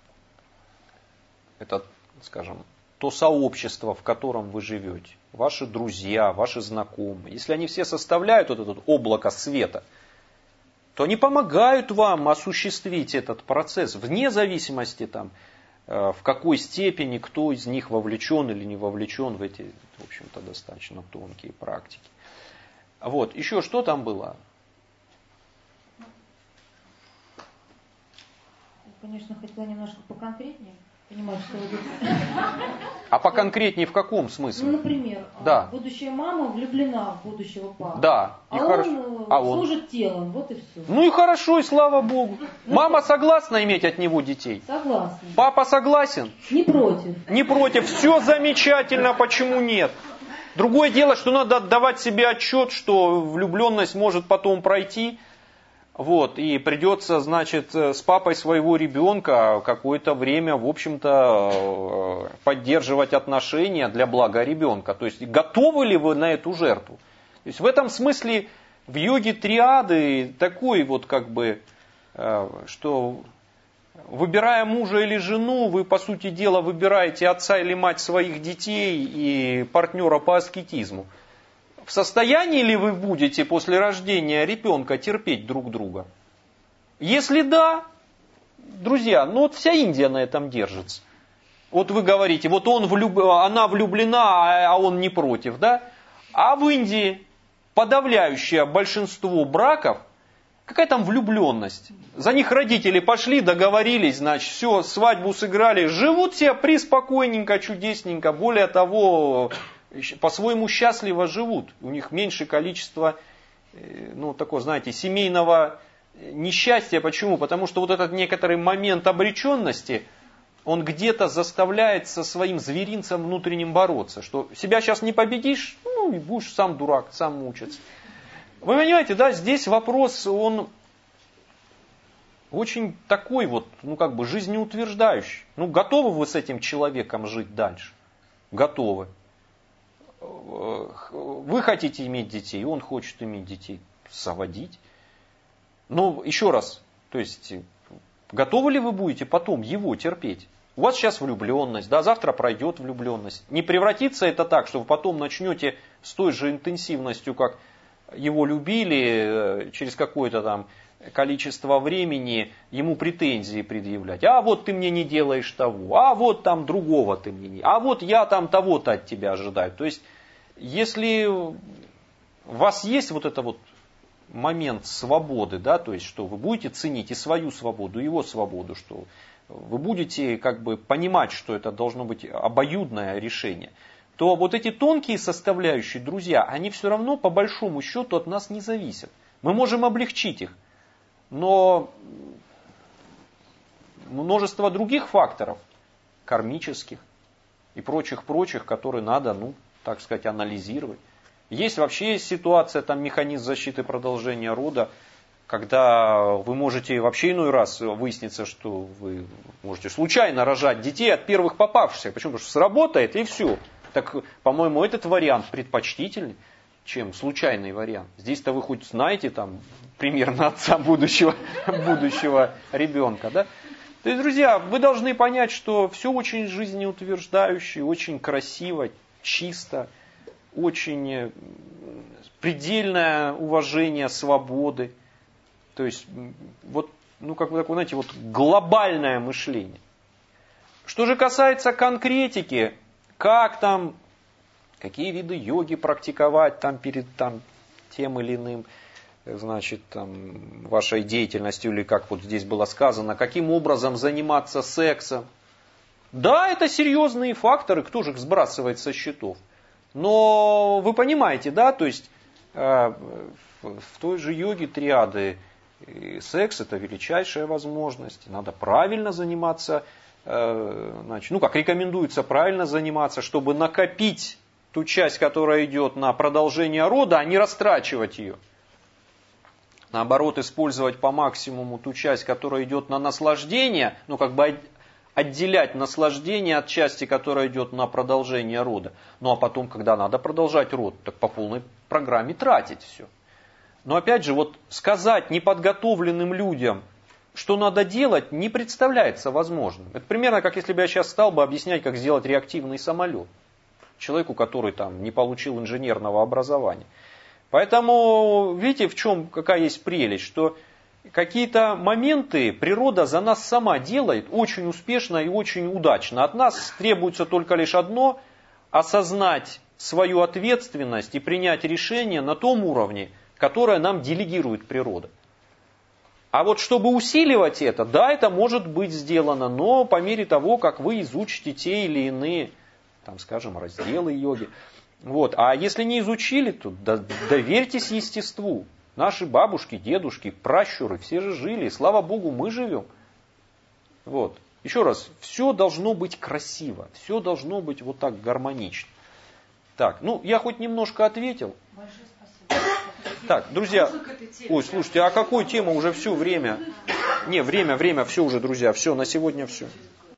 A: это, скажем, то сообщество, в котором вы живете, ваши друзья, ваши знакомые. Если они все составляют это облако света, то они помогают вам осуществить этот процесс, вне зависимости в какой степени кто из них вовлечен или не вовлечен в эти, в общем-то, достаточно тонкие практики. Вот, еще что там было?
F: Конечно, хотела немножко поконкретнее. Понимаю, что вы говорите.
A: А поконкретнее в каком смысле?
F: Например,
A: да.
F: Будущая мама влюблена в будущего папу.
A: Да.
F: И он служит телом, вот и все.
A: И хорошо, и слава Богу. Мама согласна иметь от него детей?
F: Согласна.
A: Папа согласен?
F: Не против.
A: Не против. Все замечательно, почему нет? Другое дело, что надо отдавать себе отчет, что влюбленность может потом пройти, вот, и придется, значит, с папой своего ребенка какое-то время, в общем-то, поддерживать отношения для блага ребенка. То есть, готовы ли вы на эту жертву? То есть, в этом смысле в йоге триады такой вот как бы, что выбирая мужа или жену, вы, по сути дела, выбираете отца или мать своих детей и партнера по аскетизму. В состоянии ли вы будете после рождения ребенка терпеть друг друга? Если да, друзья, ну вот вся Индия на этом держится. Вот вы говорите, вот она влюблена, а он не против, да? А в Индии подавляющее большинство браков, какая там влюбленность? За них родители пошли, договорились, значит, все, свадьбу сыграли, живут себе приспокойненько, чудесненько, более того, по-своему счастливо живут. У них меньше количество, ну, такого, знаете, семейного несчастья. Почему? Потому что вот этот некоторый момент обреченности, он где-то заставляет со своим зверинцем внутренним бороться. Что себя сейчас не победишь, ну, и будешь сам дурак, сам мучиться. Вы понимаете, да, здесь вопрос, он очень такой вот, ну, как бы жизнеутверждающий. Ну, готовы вы с этим человеком жить дальше? Готовы. Вы хотите иметь детей, он хочет иметь детей, заводить. Но еще раз, то есть, готовы ли вы будете потом его терпеть? У вас сейчас влюбленность, да, завтра пройдет влюбленность. Не превратится это так, что вы потом начнете с той же интенсивностью, как его любили, через какое-то там количество времени ему претензии предъявлять. А вот ты мне не делаешь того, а вот там другого ты мне не, а вот я там того-то от тебя ожидаю. То есть, если у вас есть вот это вот момент свободы, да, то есть, что вы будете ценить и свою свободу, и его свободу, что вы будете как бы понимать, что это должно быть обоюдное решение, то вот эти тонкие составляющие, друзья, они все равно по большому счету от нас не зависят. Мы можем облегчить их, но множество других факторов, кармических и прочих, которые надо, ну, так сказать, анализировать. Есть вообще ситуация, там механизм защиты продолжения рода, когда вы можете вообще иной раз выяснится, что вы можете случайно рожать детей от первых попавшихся. Почему? Потому что сработает и все. Так, по-моему, этот вариант предпочтительный, чем случайный вариант. Здесь-то вы хоть знаете там примерно отца будущего ребенка, да? То есть, друзья, вы должны понять, что все очень жизнеутверждающе, очень красиво, чисто, очень предельное уважение свободы. То есть, вот, ну, как вы знаете, вот глобальное мышление. Что же касается конкретики, как там, какие виды йоги практиковать там перед там, тем или иным, значит, там, вашей деятельностью, или как вот здесь было сказано, каким образом заниматься сексом. Да, это серьезные факторы, кто же их сбрасывает со счетов. Но вы понимаете, да, то есть в той же йоге триады секс это величайшая возможность, надо правильно заниматься, значит, ну как рекомендуется правильно заниматься, чтобы накопить ту часть, которая идет на продолжение рода, а не растрачивать ее. Наоборот, использовать по максимуму ту часть, которая идет на наслаждение, ну как бы отделять наслаждение от части, которая идет на продолжение рода. Ну а потом, когда надо продолжать род, так по полной программе тратить все. Но опять же, вот сказать неподготовленным людям, что надо делать, не представляется возможным. Это примерно как если бы я сейчас стал бы объяснять, как сделать реактивный самолет человеку, который там не получил инженерного образования. Поэтому, видите, в чем какая есть прелесть, что какие-то моменты природа за нас сама делает очень успешно и очень удачно. От нас требуется только лишь одно – осознать свою ответственность и принять решение на том уровне, которое нам делегирует природа. А вот чтобы усиливать это, да, это может быть сделано, но по мере того, как вы изучите те или иные, там, скажем, разделы йоги. Вот. А если не изучили, то доверьтесь естеству. Наши бабушки, дедушки, пращуры, все же жили, и слава Богу, мы живем. Вот. Еще раз, все должно быть красиво, все должно быть вот так гармонично. Так, ну я хоть немножко ответил. Так, друзья, ой, слушайте, а какую тему уже все время? Не, время, все уже, друзья, все, на сегодня все.